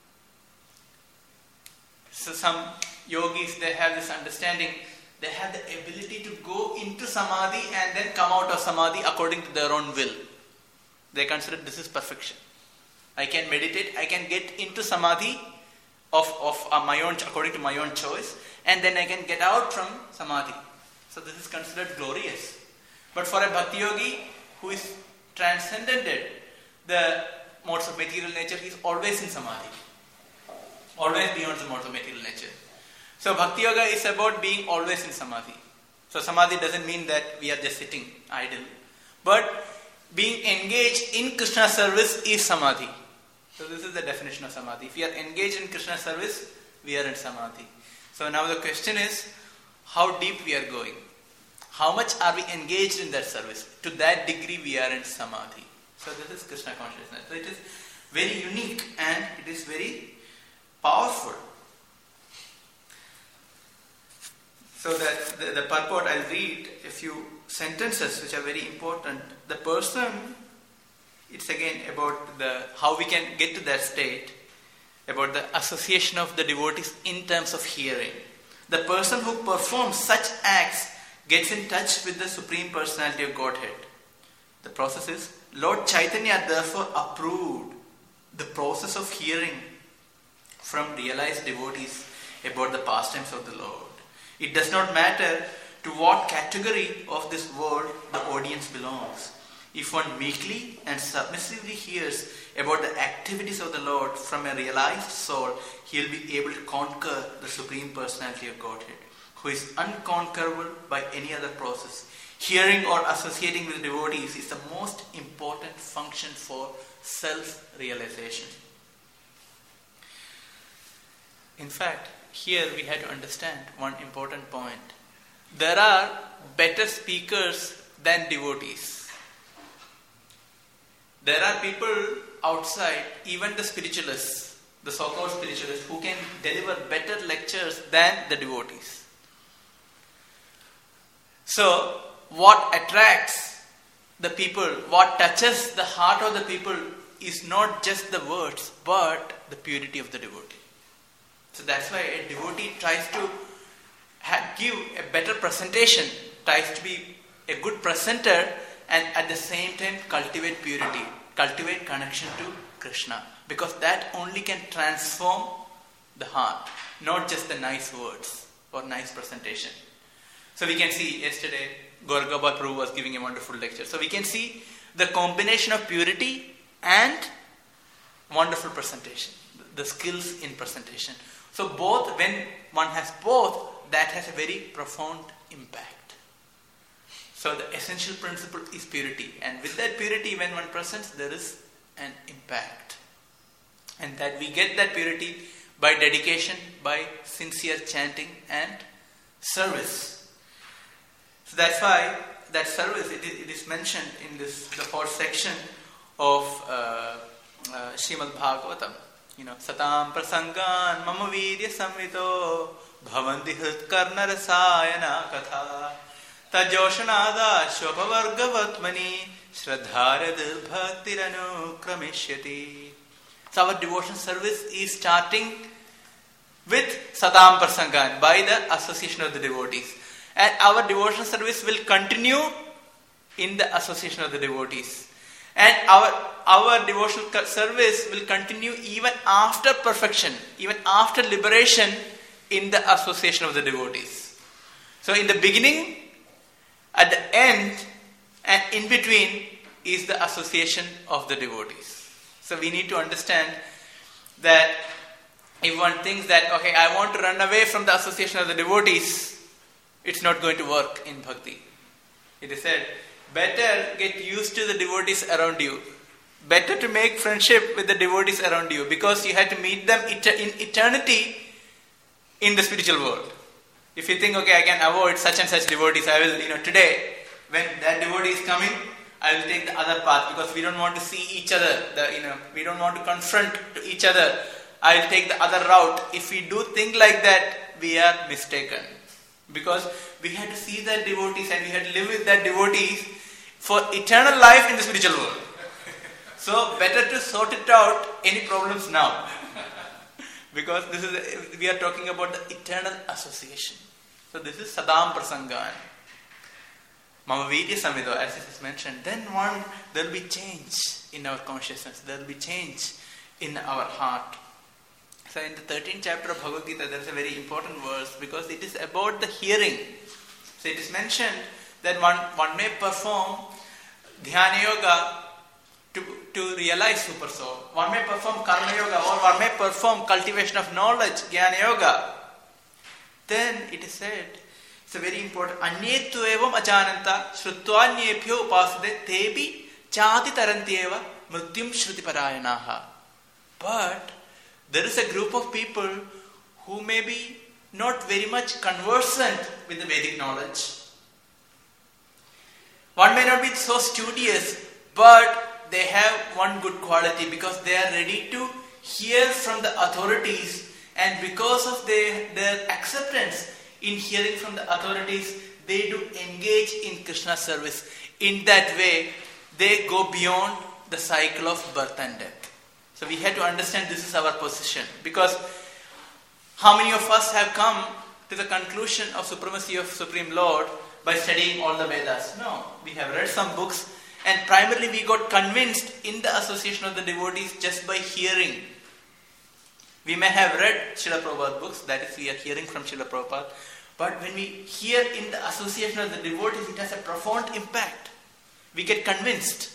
So some yogis, they have this understanding. They have the ability to go into samadhi and then come out of samadhi according to their own will. They consider this is perfection. I can meditate, I can get into samadhi of, of uh, my own, according to my own choice, and then I can get out from samadhi. So this is considered glorious. But for a bhakti yogi who is transcended the modes of material nature, he is always in samadhi. Always beyond the modes of material nature. So Bhakti Yoga is about being always in samadhi. So samadhi doesn't mean that we are just sitting idle. But being engaged in Krishna service is samadhi. So this is the definition of samadhi. If we are engaged in Krishna service, we are in samadhi. So now the question is, how deep we are going? How much are we engaged in that service? To that degree we are in samadhi. So this is Krishna consciousness. So it is very unique and it is very powerful. So that the, the purport, I'll read a few sentences which are very important. The person, it's again about the how we can get to that state, about the association of the devotees in terms of hearing. The person who performs such acts gets in touch with the Supreme Personality of Godhead. The process is, Lord Chaitanya therefore approved the process of hearing from realized devotees about the pastimes of the Lord. It does not matter to what category of this world the audience belongs. If one meekly and submissively hears about the activities of the Lord from a realized soul, he will be able to conquer the Supreme Personality of Godhead, who is unconquerable by any other process. Hearing or associating with devotees is the most important function for self-realization. In fact, here we have to understand one important point. There are better speakers than devotees. There are people outside, even the spiritualists, the so-called spiritualists, who can deliver better lectures than the devotees. So, what attracts the people, what touches the heart of the people is not just the words, but the purity of the devotee. So that's why a devotee tries to have, give a better presentation, tries to be a good presenter, and at the same time cultivate purity, cultivate connection to Krishna. Because that only can transform the heart, not just the nice words or nice presentation. So we can see yesterday, Gauragopal Prabhu was giving a wonderful lecture. So we can see the combination of purity and wonderful presentation, the skills in presentation. So both, when one has both, that has a very profound impact. So the essential principle is purity. And with that purity, when one presents, there is an impact. And that we get that purity by dedication, by sincere chanting and service. So that's why that service, it is, it is mentioned in this the fourth section of uh, uh, Srimad Bhagavatam. You know, Satam prasangan mama vidya samvito bhavanti hrit karna rasayana katha tajoshanada shobhavargavatmani shraddharad bhaktiranu kramishyati. So our devotion service is starting with Satam prasangan, by the association of the devotees. And our devotion service will continue in the association of the devotees. And our, our devotional service will continue even after perfection, even after liberation, in the association of the devotees. So in the beginning, at the end, and in between is the association of the devotees. So we need to understand that if one thinks that, okay, I want to run away from the association of the devotees, it's not going to work in bhakti. It is said, better get used to the devotees around you. Better to make friendship with the devotees around you, because you have to meet them in eternity in the spiritual world. If you think, okay, I can avoid such and such devotees, I will, you know, today, when that devotee is coming, I will take the other path, because we don't want to see each other. The, you know, we don't want to confront to each other. I will take the other route. If we do think like that, we are mistaken. Because we had to see that devotees and we had to live with that devotees for eternal life in the spiritual world. So better to sort it out any problems now. Because this is we are talking about the eternal association. So this is Sadam Prasangan. Mama Vidya Samvido, as it is mentioned. Then one, there will be change in our consciousness. There will be change in our heart. So in the thirteenth chapter of Bhagavad Gita, there is a very important verse, because it is about the hearing. So it is mentioned that one, one may perform Dhyana Yoga to, to realize Super Soul. One may perform Karma Yoga, or one may perform cultivation of knowledge, Jnana Yoga. Then it is said, it's a very important, Anyetu evam ajananta shruttvanyebhyo upasade tebi chati tarantyeva mrityum shruti parayanaha. But there is a group of people who may be not very much conversant with the Vedic knowledge. One may not be so studious, but they have one good quality, because they are ready to hear from the authorities, and because of their, their acceptance in hearing from the authorities, they do engage in Krishna service. In that way, they go beyond the cycle of birth and death. So we have to understand this is our position, because how many of us have come to the conclusion of supremacy of Supreme Lord by studying all the Vedas? No, we have read some books, and primarily we got convinced in the association of the devotees just by hearing. We may have read Srila Prabhupada books, that is, we are hearing from Srila Prabhupada, but when we hear in the association of the devotees, it has a profound impact. we get convinced.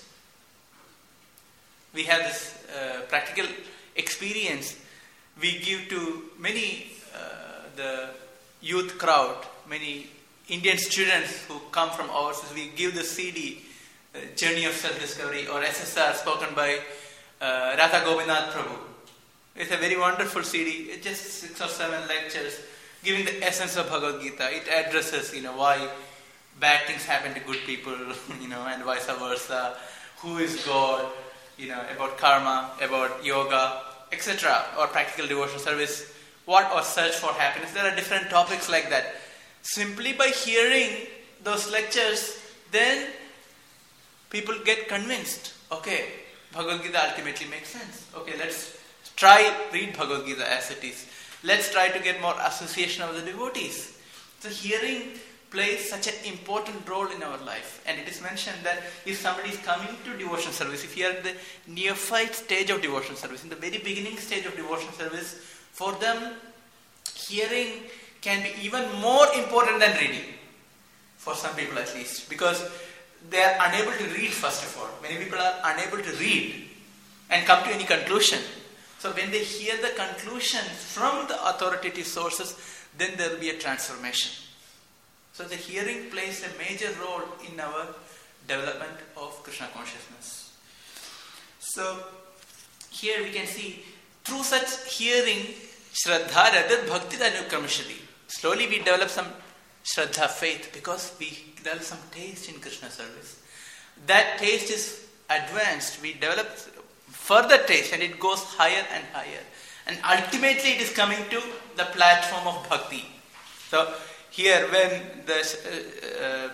We have this uh, practical experience. We give to many, uh, the youth crowd, many Indian students who come from overseas, we give the C D, uh, Journey of Self-Discovery, or S S R, spoken by uh, Radha Gobinath Prabhu. It's a very wonderful C D. It's just six or seven lectures giving the essence of Bhagavad Gita. It addresses, you know, why bad things happen to good people, you know, and vice versa. Who is God? You know, about karma, about yoga, et cetera, or practical devotional service. What or search for happiness. There are different topics like that. Simply by hearing those lectures, then people get convinced. Okay, Bhagavad Gita ultimately makes sense. Okay, let's try read Bhagavad Gita as it is. Let's try to get more association of the devotees. So hearing plays such an important role in our life. And it is mentioned that if somebody is coming to devotion service, if you are at the neophyte stage of devotion service, in the very beginning stage of devotion service, for them, hearing can be even more important than reading. For some people at least. Because they are unable to read first of all. Many people are unable to read and come to any conclusion. So when they hear the conclusion from the authoritative sources, then there will be a transformation. So the hearing plays a major role in our development of Krishna consciousness. So here we can see, through such hearing, Shraddha Radha Bhakti Anukramashali. Slowly we develop some Shraddha faith because we develop some taste in Krishna service. That taste is advanced. We develop further taste and it goes higher and higher. And ultimately it is coming to the platform of bhakti. So here when the uh, uh,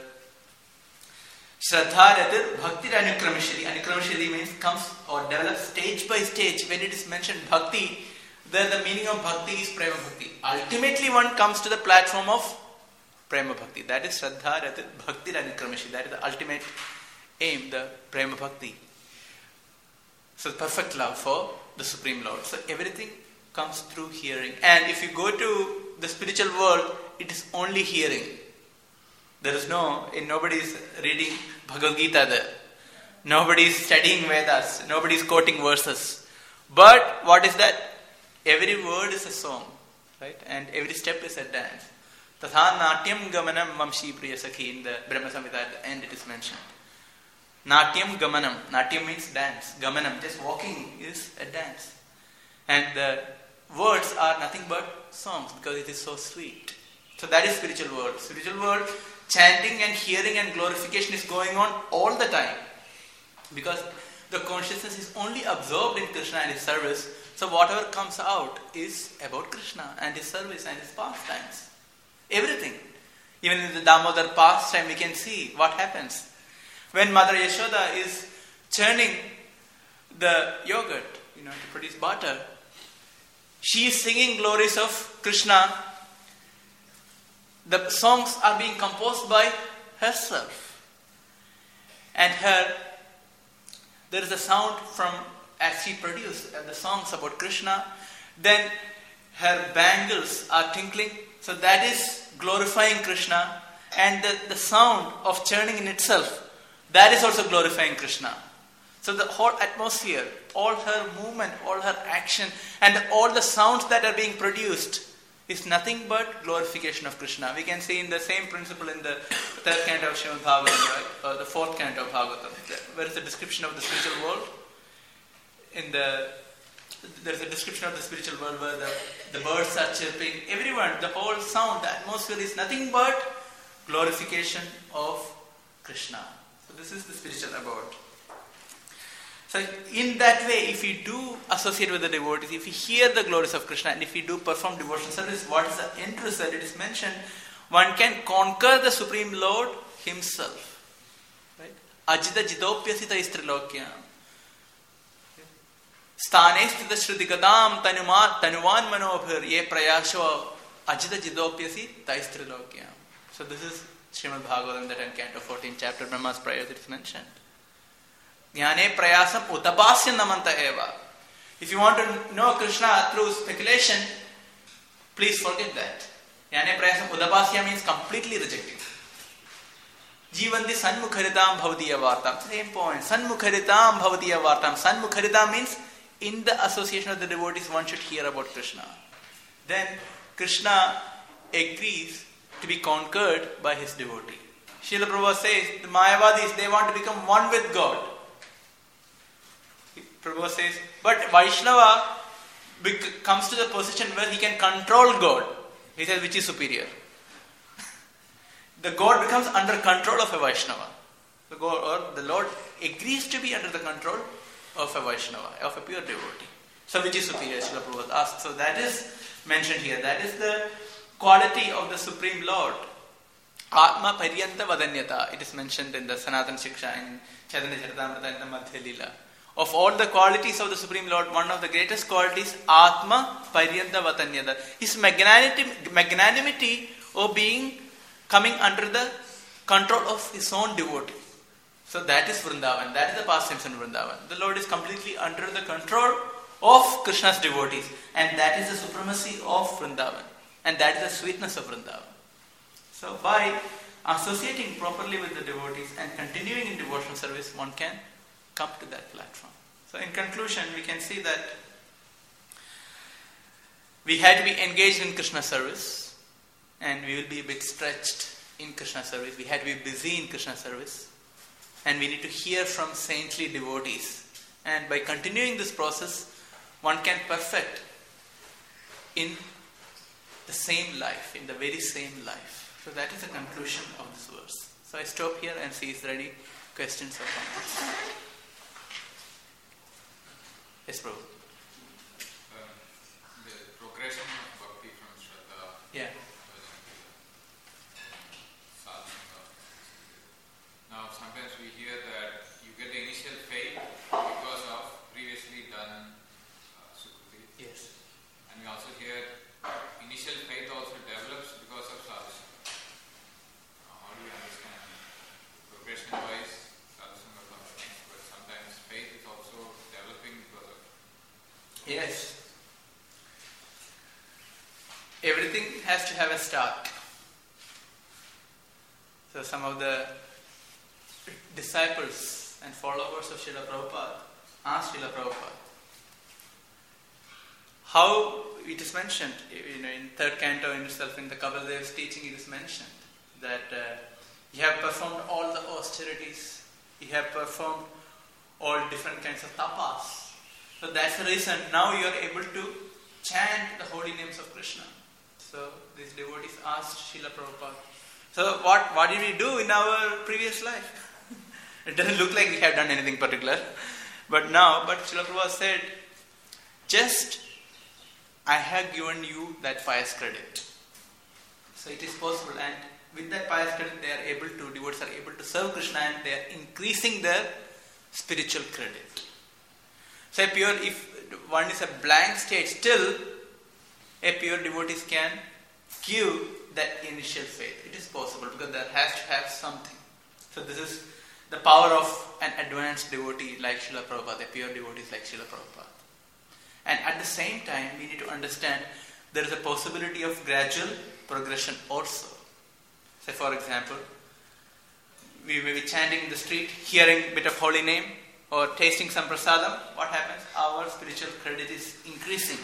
Shraddha Radha Bhakti Anukramashali, Anukramashali means comes or develops stage by stage. When it is mentioned bhakti, then the meaning of bhakti is prema bhakti. Ultimately one comes to the platform of prema bhakti. That is Shraddha Radha Bhakti Anukramashali. That is the ultimate aim, the prema bhakti. So perfect love for the Supreme Lord. So everything comes through hearing. And if you go to the spiritual world, it is only hearing. There is no, nobody is reading Bhagavad Gita there. Nobody is studying Vedas. Nobody is quoting verses. But what is that? Every word is a song. Right? And every step is a dance. Tatha natyam gamanam mamshi priya sakhi. In the Brahma Samhita at the end it is mentioned. Natyam gamanam. Natyam means dance. Gamanam, just walking, is a dance. And the words are nothing but songs because it is so sweet. So that is spiritual world. Spiritual world, chanting and hearing and glorification is going on all the time. Because the consciousness is only absorbed in Krishna and His service. So whatever comes out is about Krishna and His service and His pastimes. Everything. Even in the Damodar pastime we can see what happens. When Mother Yashoda is churning the yogurt, you know, to produce butter, she is singing glories of Krishna. The songs are being composed by herself. And her, there is a sound from, as she produced the songs about Krishna, then her bangles are tinkling. So that is glorifying Krishna. And the, the sound of churning in itself, that is also glorifying Krishna. So the whole atmosphere, all her movement, all her action, and all the sounds that are being produced is nothing but glorification of Krishna. We can see in the same principle in the third canto of Srimad Bhagavatam, right? Or the fourth canto of Bhagavatam. Where is the description of the spiritual world? In the there is a description of the spiritual world where the, the birds are chirping. Everyone, the whole sound, the atmosphere is nothing but glorification of Krishna. So this is the spiritual abode. So in that way, if we do associate with the devotees, if we hear the glories of Krishna, and if we do perform devotional service, what is the end result? It is mentioned, one can conquer the Supreme Lord Himself. Right? Ajita jidopyasita istrilokyam. Stane sthita shrudigadam tanuvan manobhir ye prayasho ajita jidopyasi taistrilokyam. So this is Srimad Bhagavatam, the tenth canto, fourteenth chapter, Brahma's prayer that is mentioned. Jnane prayasam utapasya namanta eva. If you want to know Krishna through speculation, please forget that. Jnane prayasam utapasya means completely rejecting. Jivanti sanmukharitam bhavati avartam. Same point. Sanmukharitam bhavati avartam. Sanmukharitam means in the association of the devotees one should hear about Krishna. Then Krishna agrees to be conquered by his devotee. Srila Prabhupada says the Mayavadis, they want to become one with God. Prabhupada says, but Vaishnava bec- comes to the position where he can control God. He says, which is superior? The God becomes under control of a Vaishnava. The God, or the Lord agrees to be under the control of a Vaishnava, of a pure devotee. So which is superior? Srila Prabhupada asks. So that is mentioned here. That is the quality of the Supreme Lord. Atma Paryanta Vadanyata. It is mentioned in the Sanatana Shiksha in Chaitanya Charitamrita in the Madhya Lila. Of all the qualities of the Supreme Lord, one of the greatest qualities, Atma Paryanta Vadanyata. His magnanimity, magnanimity of being coming under the control of his own devotee. So that is Vrindavan. That is the pastimes in Vrindavan. The Lord is completely under the control of Krishna's devotees. And that is the supremacy of Vrindavan. And that is the sweetness of Vrindavan. So by associating properly with the devotees and continuing in devotional service, one can come to that platform. So in conclusion, we can see that we had to be engaged in Krishna service. And we will be a bit stretched in Krishna service. We had to be busy in Krishna service. And we need to hear from saintly devotees. And by continuing this process, one can perfect in the same life, in the very same life. So that is the conclusion of this verse. So I stop here and see if there are any questions or comments. Yes, Prabhu. Um, the progression of bhakti from Shraddha. Yeah. Now, sometimes we hear that you get the initial faith because of previously done uh, Sukruti. Yes. And we also hear initial faith also develops because of sadhusanga. Now, how do you understand progression-wise sadhusanga comes next, but sometimes faith is also developing because of... Yes. Everything has to have a start. So some of the disciples and followers of Srila Prabhupada asked Srila Prabhupada how it is mentioned, you know, in third canto in itself, in the Kapildeva's teaching, it is mentioned that uh, you have performed all the austerities, you have performed all different kinds of tapas. So that's the reason now you are able to chant the holy names of Krishna. So these devotees asked Srila Prabhupada, so what, what did we do in our previous life? It doesn't look like we have done anything particular. But now, but Srila Prabhupada said, just I have given you that pious credit. So it is possible, and with that pious credit they are able to, devotees are able to serve Krishna and they are increasing their spiritual credit. So a pure, if one is a blank state, still a pure devotees can give that initial faith. It is possible because there has to have something. So this is the power of an advanced devotee like Srila Prabhupada, a pure devotee like Srila Prabhupada. And at the same time, we need to understand there is a possibility of gradual progression also. Say for example, we may be chanting in the street, hearing a bit of holy name or tasting some prasadam. What happens? Our spiritual credit is increasing.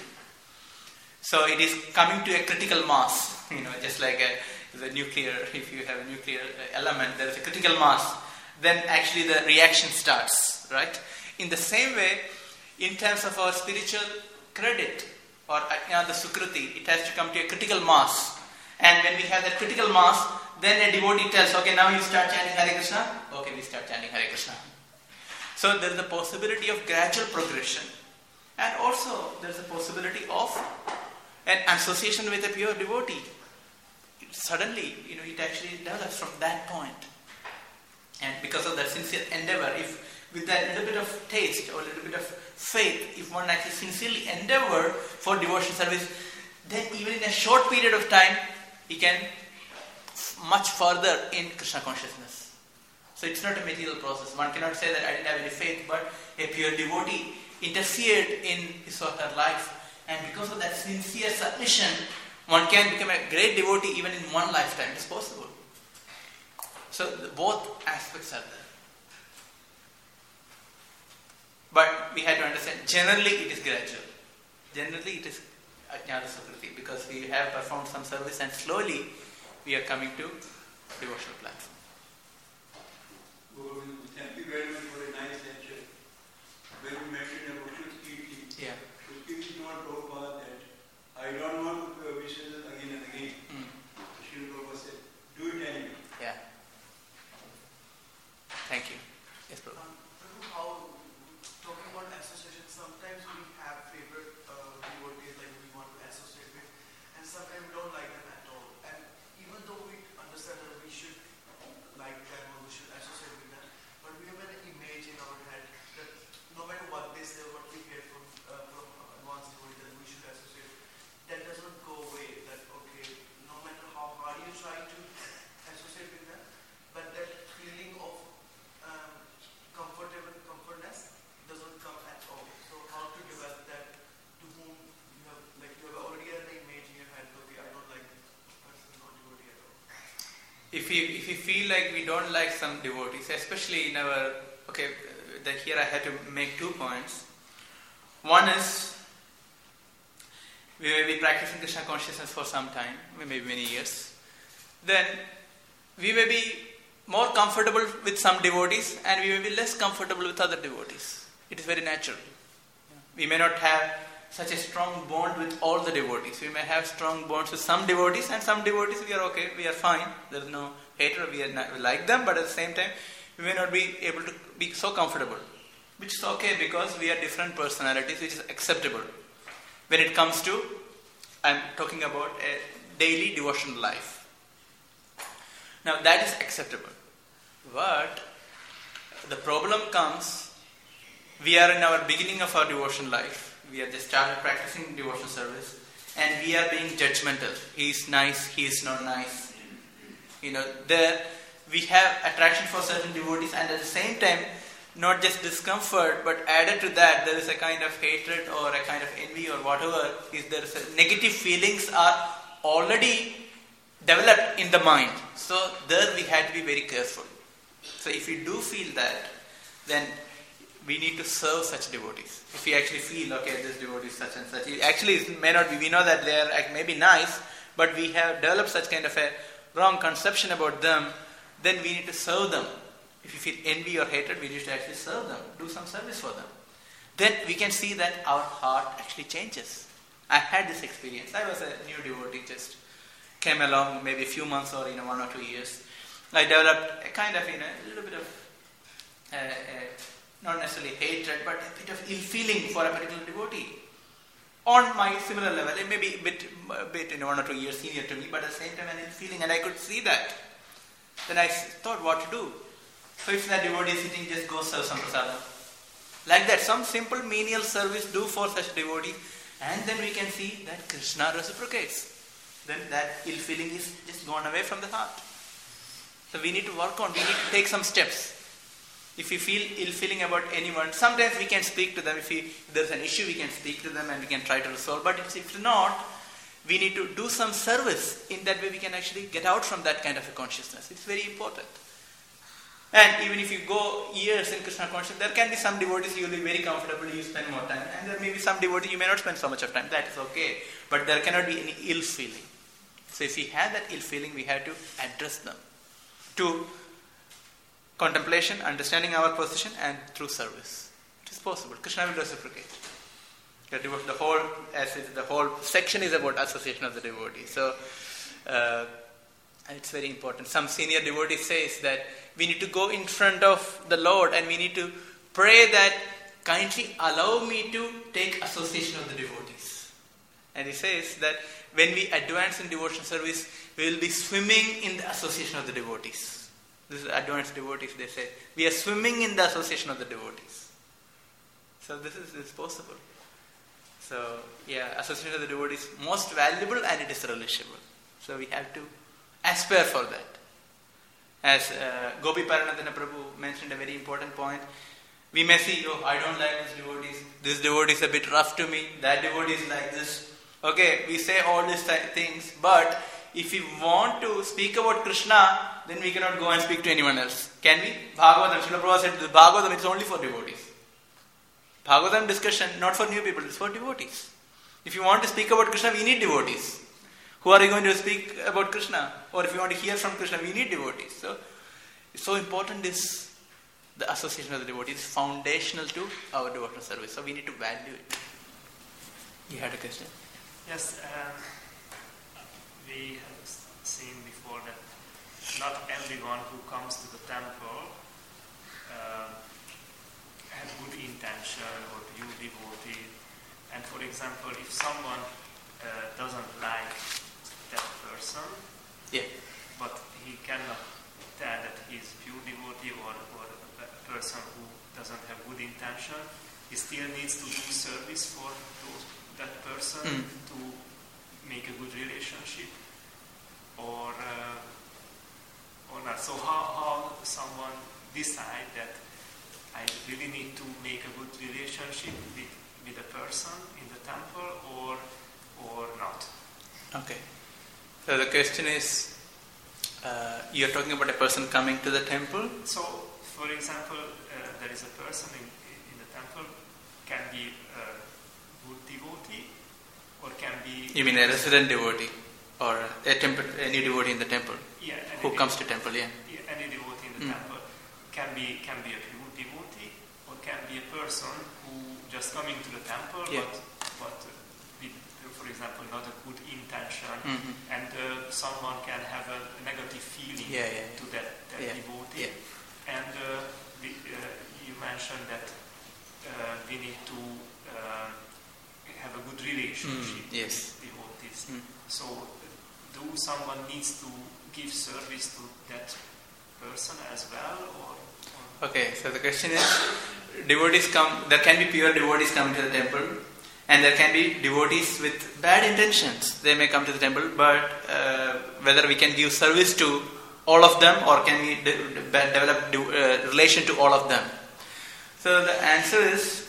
So it is coming to a critical mass, you know, just like a, the nuclear, if you have a nuclear element, there is a critical mass. Then actually the reaction starts, right? In the same way, in terms of our spiritual credit or you know, the Sukruti, it has to come to a critical mass. And when we have that critical mass, then a devotee tells, okay, now you start chanting Hare Krishna. Okay, we start chanting Hare Krishna. So there is a possibility of gradual progression. And also there is a possibility of an association with a pure devotee. Suddenly, you know, it actually develops from that point. And because of that sincere endeavor, if with that little bit of taste or a little bit of faith, if one actually sincerely endeavor for devotional service, then even in a short period of time, he can much further in Krishna consciousness. So it's not a material process. One cannot say that I didn't have any faith, but a pure devotee interfered in his or her life. And because of that sincere submission, one can become a great devotee even in one lifetime. It's possible. So the, both aspects are there. But we had to understand, generally it is gradual. Generally it is Ajnana Sukriti, because we have performed some service and slowly we are coming to devotional platform. Thank you very much for a nice lecture. When you mentioned about Shruti, Yeah. Shruti not Prabhupada that I don't want to visit it again and again. Mm. Shri Prabhupada said, do it anyway. Yeah. Thank you. Yes, Prabhu. Um, Prabhu, how, talking about association, sometimes we have favorite uh, devotees like we want to associate with, and sometimes we don't like them at all. And even though we understand that we should like them or we should associate with them, but we have an image in our head that no matter what they say, what we hear from uh, from advanced devotees, that we should associate, that doesn't go away. That okay, no matter how hard you try to associate with them, but that feeling of um, comfortable comfortness doesn't come at all. So how to develop that to whom you have, like you have already had an image in your head, okay, I don't like this person, not devotee at all. If you if you feel like we don't like some devotees, especially in our okay, that here I had to make two points. One is we may be practicing Krishna consciousness for some time, maybe many years. Then we may be more comfortable with some devotees and we may be less comfortable with other devotees. It is very natural. We may not have such a strong bond with all the devotees. We may have strong bonds with some devotees, and some devotees we are okay, we are fine. There is no hatred, we, are not, we like them, but at the same time we may not be able to be so comfortable. Which is okay because we are different personalities, which is acceptable. When it comes to, I am talking about a daily devotional life. Now that is acceptable. But the problem comes, we are in our beginning of our devotion life. We have just started practicing devotional service and we are being judgmental. He is nice, he is not nice. You know, there we have attraction for certain devotees and at the same time, not just discomfort, but added to that, there is a kind of hatred or a kind of envy or whatever. Is there is a negative feelings are already developed in the mind. So there we had to be very careful. So if we do feel that, then we need to serve such devotees. If we actually feel, okay, this devotee is such and such. Actually, it may not be. We know that they are maybe nice, but we have developed such kind of a wrong conception about them. Then we need to serve them. If you feel envy or hatred, we need to actually serve them, do some service for them. Then we can see that our heart actually changes. I had this experience. I was a new devotee, just came along maybe a few months or you know one or two years. I developed a kind of you know a little bit of uh, uh, not necessarily hatred, but a bit of ill feeling for a particular devotee. On my similar level, it may be a bit, a bit you know one or two years senior to me, but at the same time an ill feeling, and I could see that. Then I thought what to do. So if that devotee is sitting, just go serve some prasadam. Like that, some simple menial service do for such devotee, and then we can see that Krishna reciprocates. Then that ill feeling is just gone away from the heart. So we need to work on, we need to take some steps. If we feel ill feeling about anyone, sometimes we can speak to them. If, we, if there's an issue, we can speak to them and we can try to resolve. But if not, we need to do some service. In that way, we can actually get out from that kind of a consciousness. It's very important. And even if you go years in Krishna consciousness, there can be some devotees you will be very comfortable, you spend more time. And there may be some devotees you may not spend so much of time. That is okay. But there cannot be any ill feeling. So if we have that ill feeling, we have to address them. To contemplation, understanding our position, and through service. It is possible. Krishna will reciprocate. The, the whole, as it, the whole section is about association of the devotee. So uh, it's very important. Some senior devotee says that we need to go in front of the Lord and we need to pray that kindly allow me to take association of the devotees. And he says that when we advance in devotion service, we will be swimming in the association of the devotees. This is advanced devotees, they say. We are swimming in the association of the devotees. So this is, this is possible. So, yeah, association of the devotees is most valuable and it is relishable. So we have to aspire for that. As uh, Gopi Paranadhana Prabhu mentioned a very important point, we may see, oh, I don't like this devotees. This devotee is a bit rough to me. That devotee is like this. Okay, we say all these th- things, but if we want to speak about Krishna, then we cannot go and speak to anyone else. Can we? Bhagavatam, Srila Prabhupada said, the Bhagavatam is only for devotees. Bhagavatam discussion, not for new people, it's for devotees. If you want to speak about Krishna, we need devotees. Who are you going to speak about Krishna? Or if you want to hear from Krishna, we need devotees. So, so important is the association of the devotees, foundational to our devotional service. So we need to value it. You had a question? Yes, um, we have seen before that not everyone who comes to the temple uh, has good intention or pure devotee. And for example, if someone uh, doesn't like that person, yeah, but he cannot tell that he is pure devotee or, or a person who doesn't have good intention, he still needs to do service for those, that person mm. to make a good relationship, or uh, or not. So how, how someone decide that I really need to make a good relationship with, with a person in the temple or or not? Okay. So the question is, uh, you're talking about a person coming to the temple? So, for example, uh, there is a person in, in the temple, can be a good devotee, or can be... You mean a resident devotee, or a temple, any devotee in the temple? Yeah. Who comes to temple, yeah. yeah. Any devotee in the mm. temple can be can be a pure devotee, or can be a person who just coming to the temple, yeah. but but uh, with, for example, not a good intention, mm-hmm. and uh, someone can have a negative feeling yeah, yeah, yeah. to that, that yeah. devotee. Yeah. And uh, we, uh, you mentioned that uh, we need to uh, have a good relationship mm, yes. with devotees. Mm. So, do someone needs to give service to that person as well, or? or Okay, so the question is, devotees come, there can be pure devotees coming to the temple, and there can be devotees with bad intentions. They may come to the temple, but uh, whether we can give service to all of them, or can we de- de- develop de- uh, relation to all of them? So the answer is,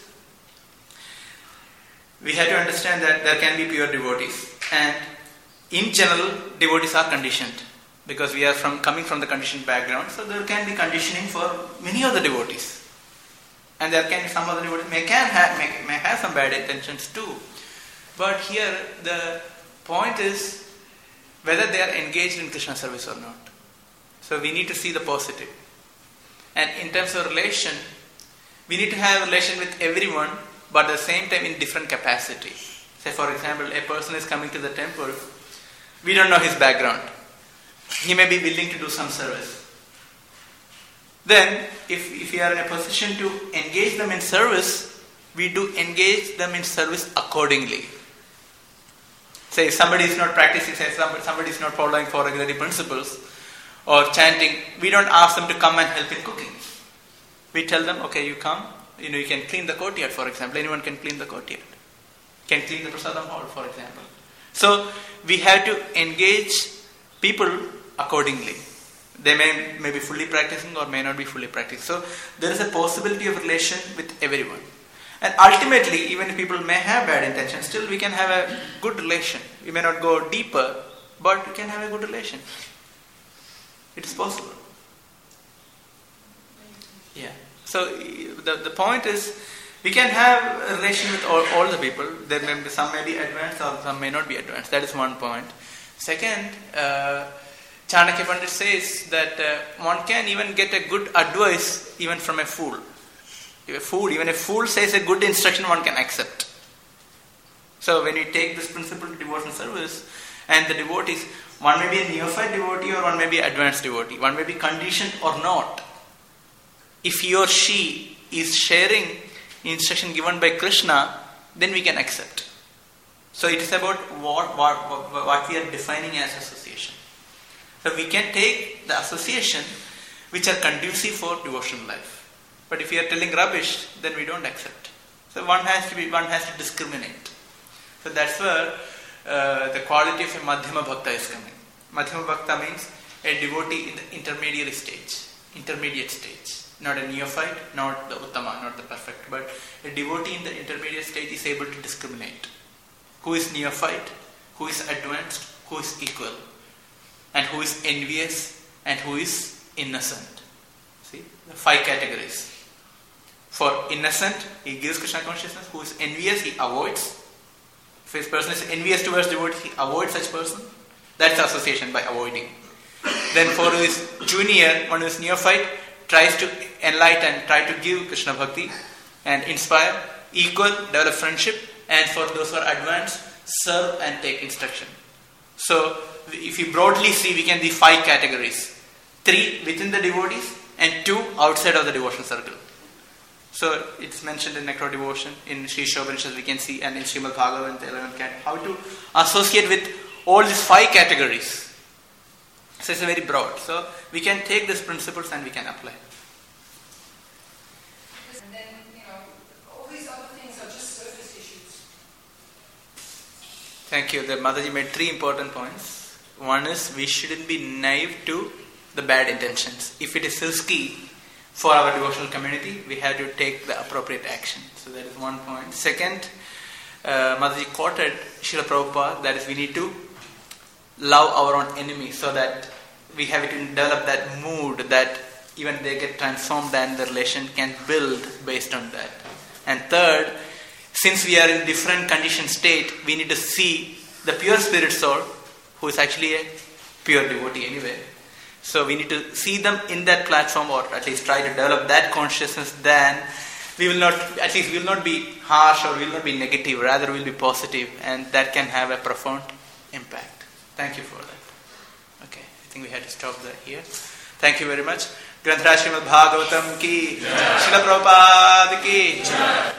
we have to understand that there can be pure devotees, and in general, devotees are conditioned, because we are from coming from the conditioned background. So there can be conditioning for many of the devotees. And there can be some other devotees may can have may, may have some bad intentions too. But here the point is whether they are engaged in Krishna service or not. So we need to see the positive. And in terms of relation, we need to have a relation with everyone, but at the same time in different capacity. Say for example, a person is coming to the temple, we don't know his background. He may be willing to do some service. Then, if, if we are in a position to engage them in service, we do engage them in service accordingly. Say, if somebody is not practicing, say somebody, somebody is not following four auxiliary principles or chanting, we don't ask them to come and help in cooking. We tell them, okay, you come, you know, you can clean the courtyard, for example. Anyone can clean the courtyard. Can clean the prasadam hall, for example. So, we have to engage people accordingly. They may, may be fully practicing or may not be fully practicing. So, there is a possibility of relation with everyone. And ultimately, even if people may have bad intentions, still we can have a good relation. We may not go deeper, but we can have a good relation. It is possible. Yeah. So, the, the point is, we can have a relation with all, all the people. There may be, some may be advanced or some may not be advanced. That is one point. Second, uh, Chanakya Pandit says that uh, one can even get a good advice even from a fool. If a fool, even a fool says a good instruction, one can accept. So when we take this principle of devotional service, and the devotees, one may be a neophyte devotee or one may be an advanced devotee. One may be conditioned or not. If he or she is sharing instruction given by Krishna, then we can accept. So it is about what, what, what, what we are defining as association. So we can take the association which are conducive for devotional life. But if we are telling rubbish, then we don't accept. So one has to be, one has to discriminate. So that's where uh, the quality of a Madhyama Bhakta is coming. Madhyama Bhakta means a devotee in the intermediary stage, intermediate stage. Not a neophyte, not the Uttama, not the perfect, but a devotee in the intermediate stage is able to discriminate. Who is neophyte, who is advanced, who is equal. and who is envious, and who is innocent. See, the five categories. For innocent, he gives Krishna consciousness. Who is envious, he avoids. If this person is envious towards devotee, he avoids such person. That's association, by avoiding. Then for who is junior, one who is neophyte, tries to enlighten, try to give Krishna Bhakti and inspire, equal, develop friendship, and for those who are advanced, serve and take instruction. So, if you broadly see, we can see five categories. Three within the devotees and two outside of the devotional circle. So, it's mentioned in Nectar Devotion, in Sri Shobhanishad we can see, and in Srimad Bhagavatam, the eleventh canto, how to associate with all these five categories. So, it's very broad. So, we can take these principles and we can apply. And then, you know, all these other things are just surface issues. Thank you. The Mataji made three important points. One is we shouldn't be naive to the bad intentions. If it is risky for our devotional community, we have to take the appropriate action. So that is one point. Second, uh, Mataji quoted Srila Prabhupada, that is we need to love our own enemies so that we have to develop that mood that even they get transformed and the relation can build based on that. And third, since we are in different conditioned state, we need to see the pure spirit soul, who is actually a pure devotee anyway. So we need to see them in that platform, or at least try to develop that consciousness. Then we will not, at least we will not be harsh or we will not be negative, rather we will be positive, and that can have a profound impact. Thank you for that. Okay, I think we had to stop there here. Thank you very much. Granthara Srimad Bhagavatam ki, Srila Prabhupada ki.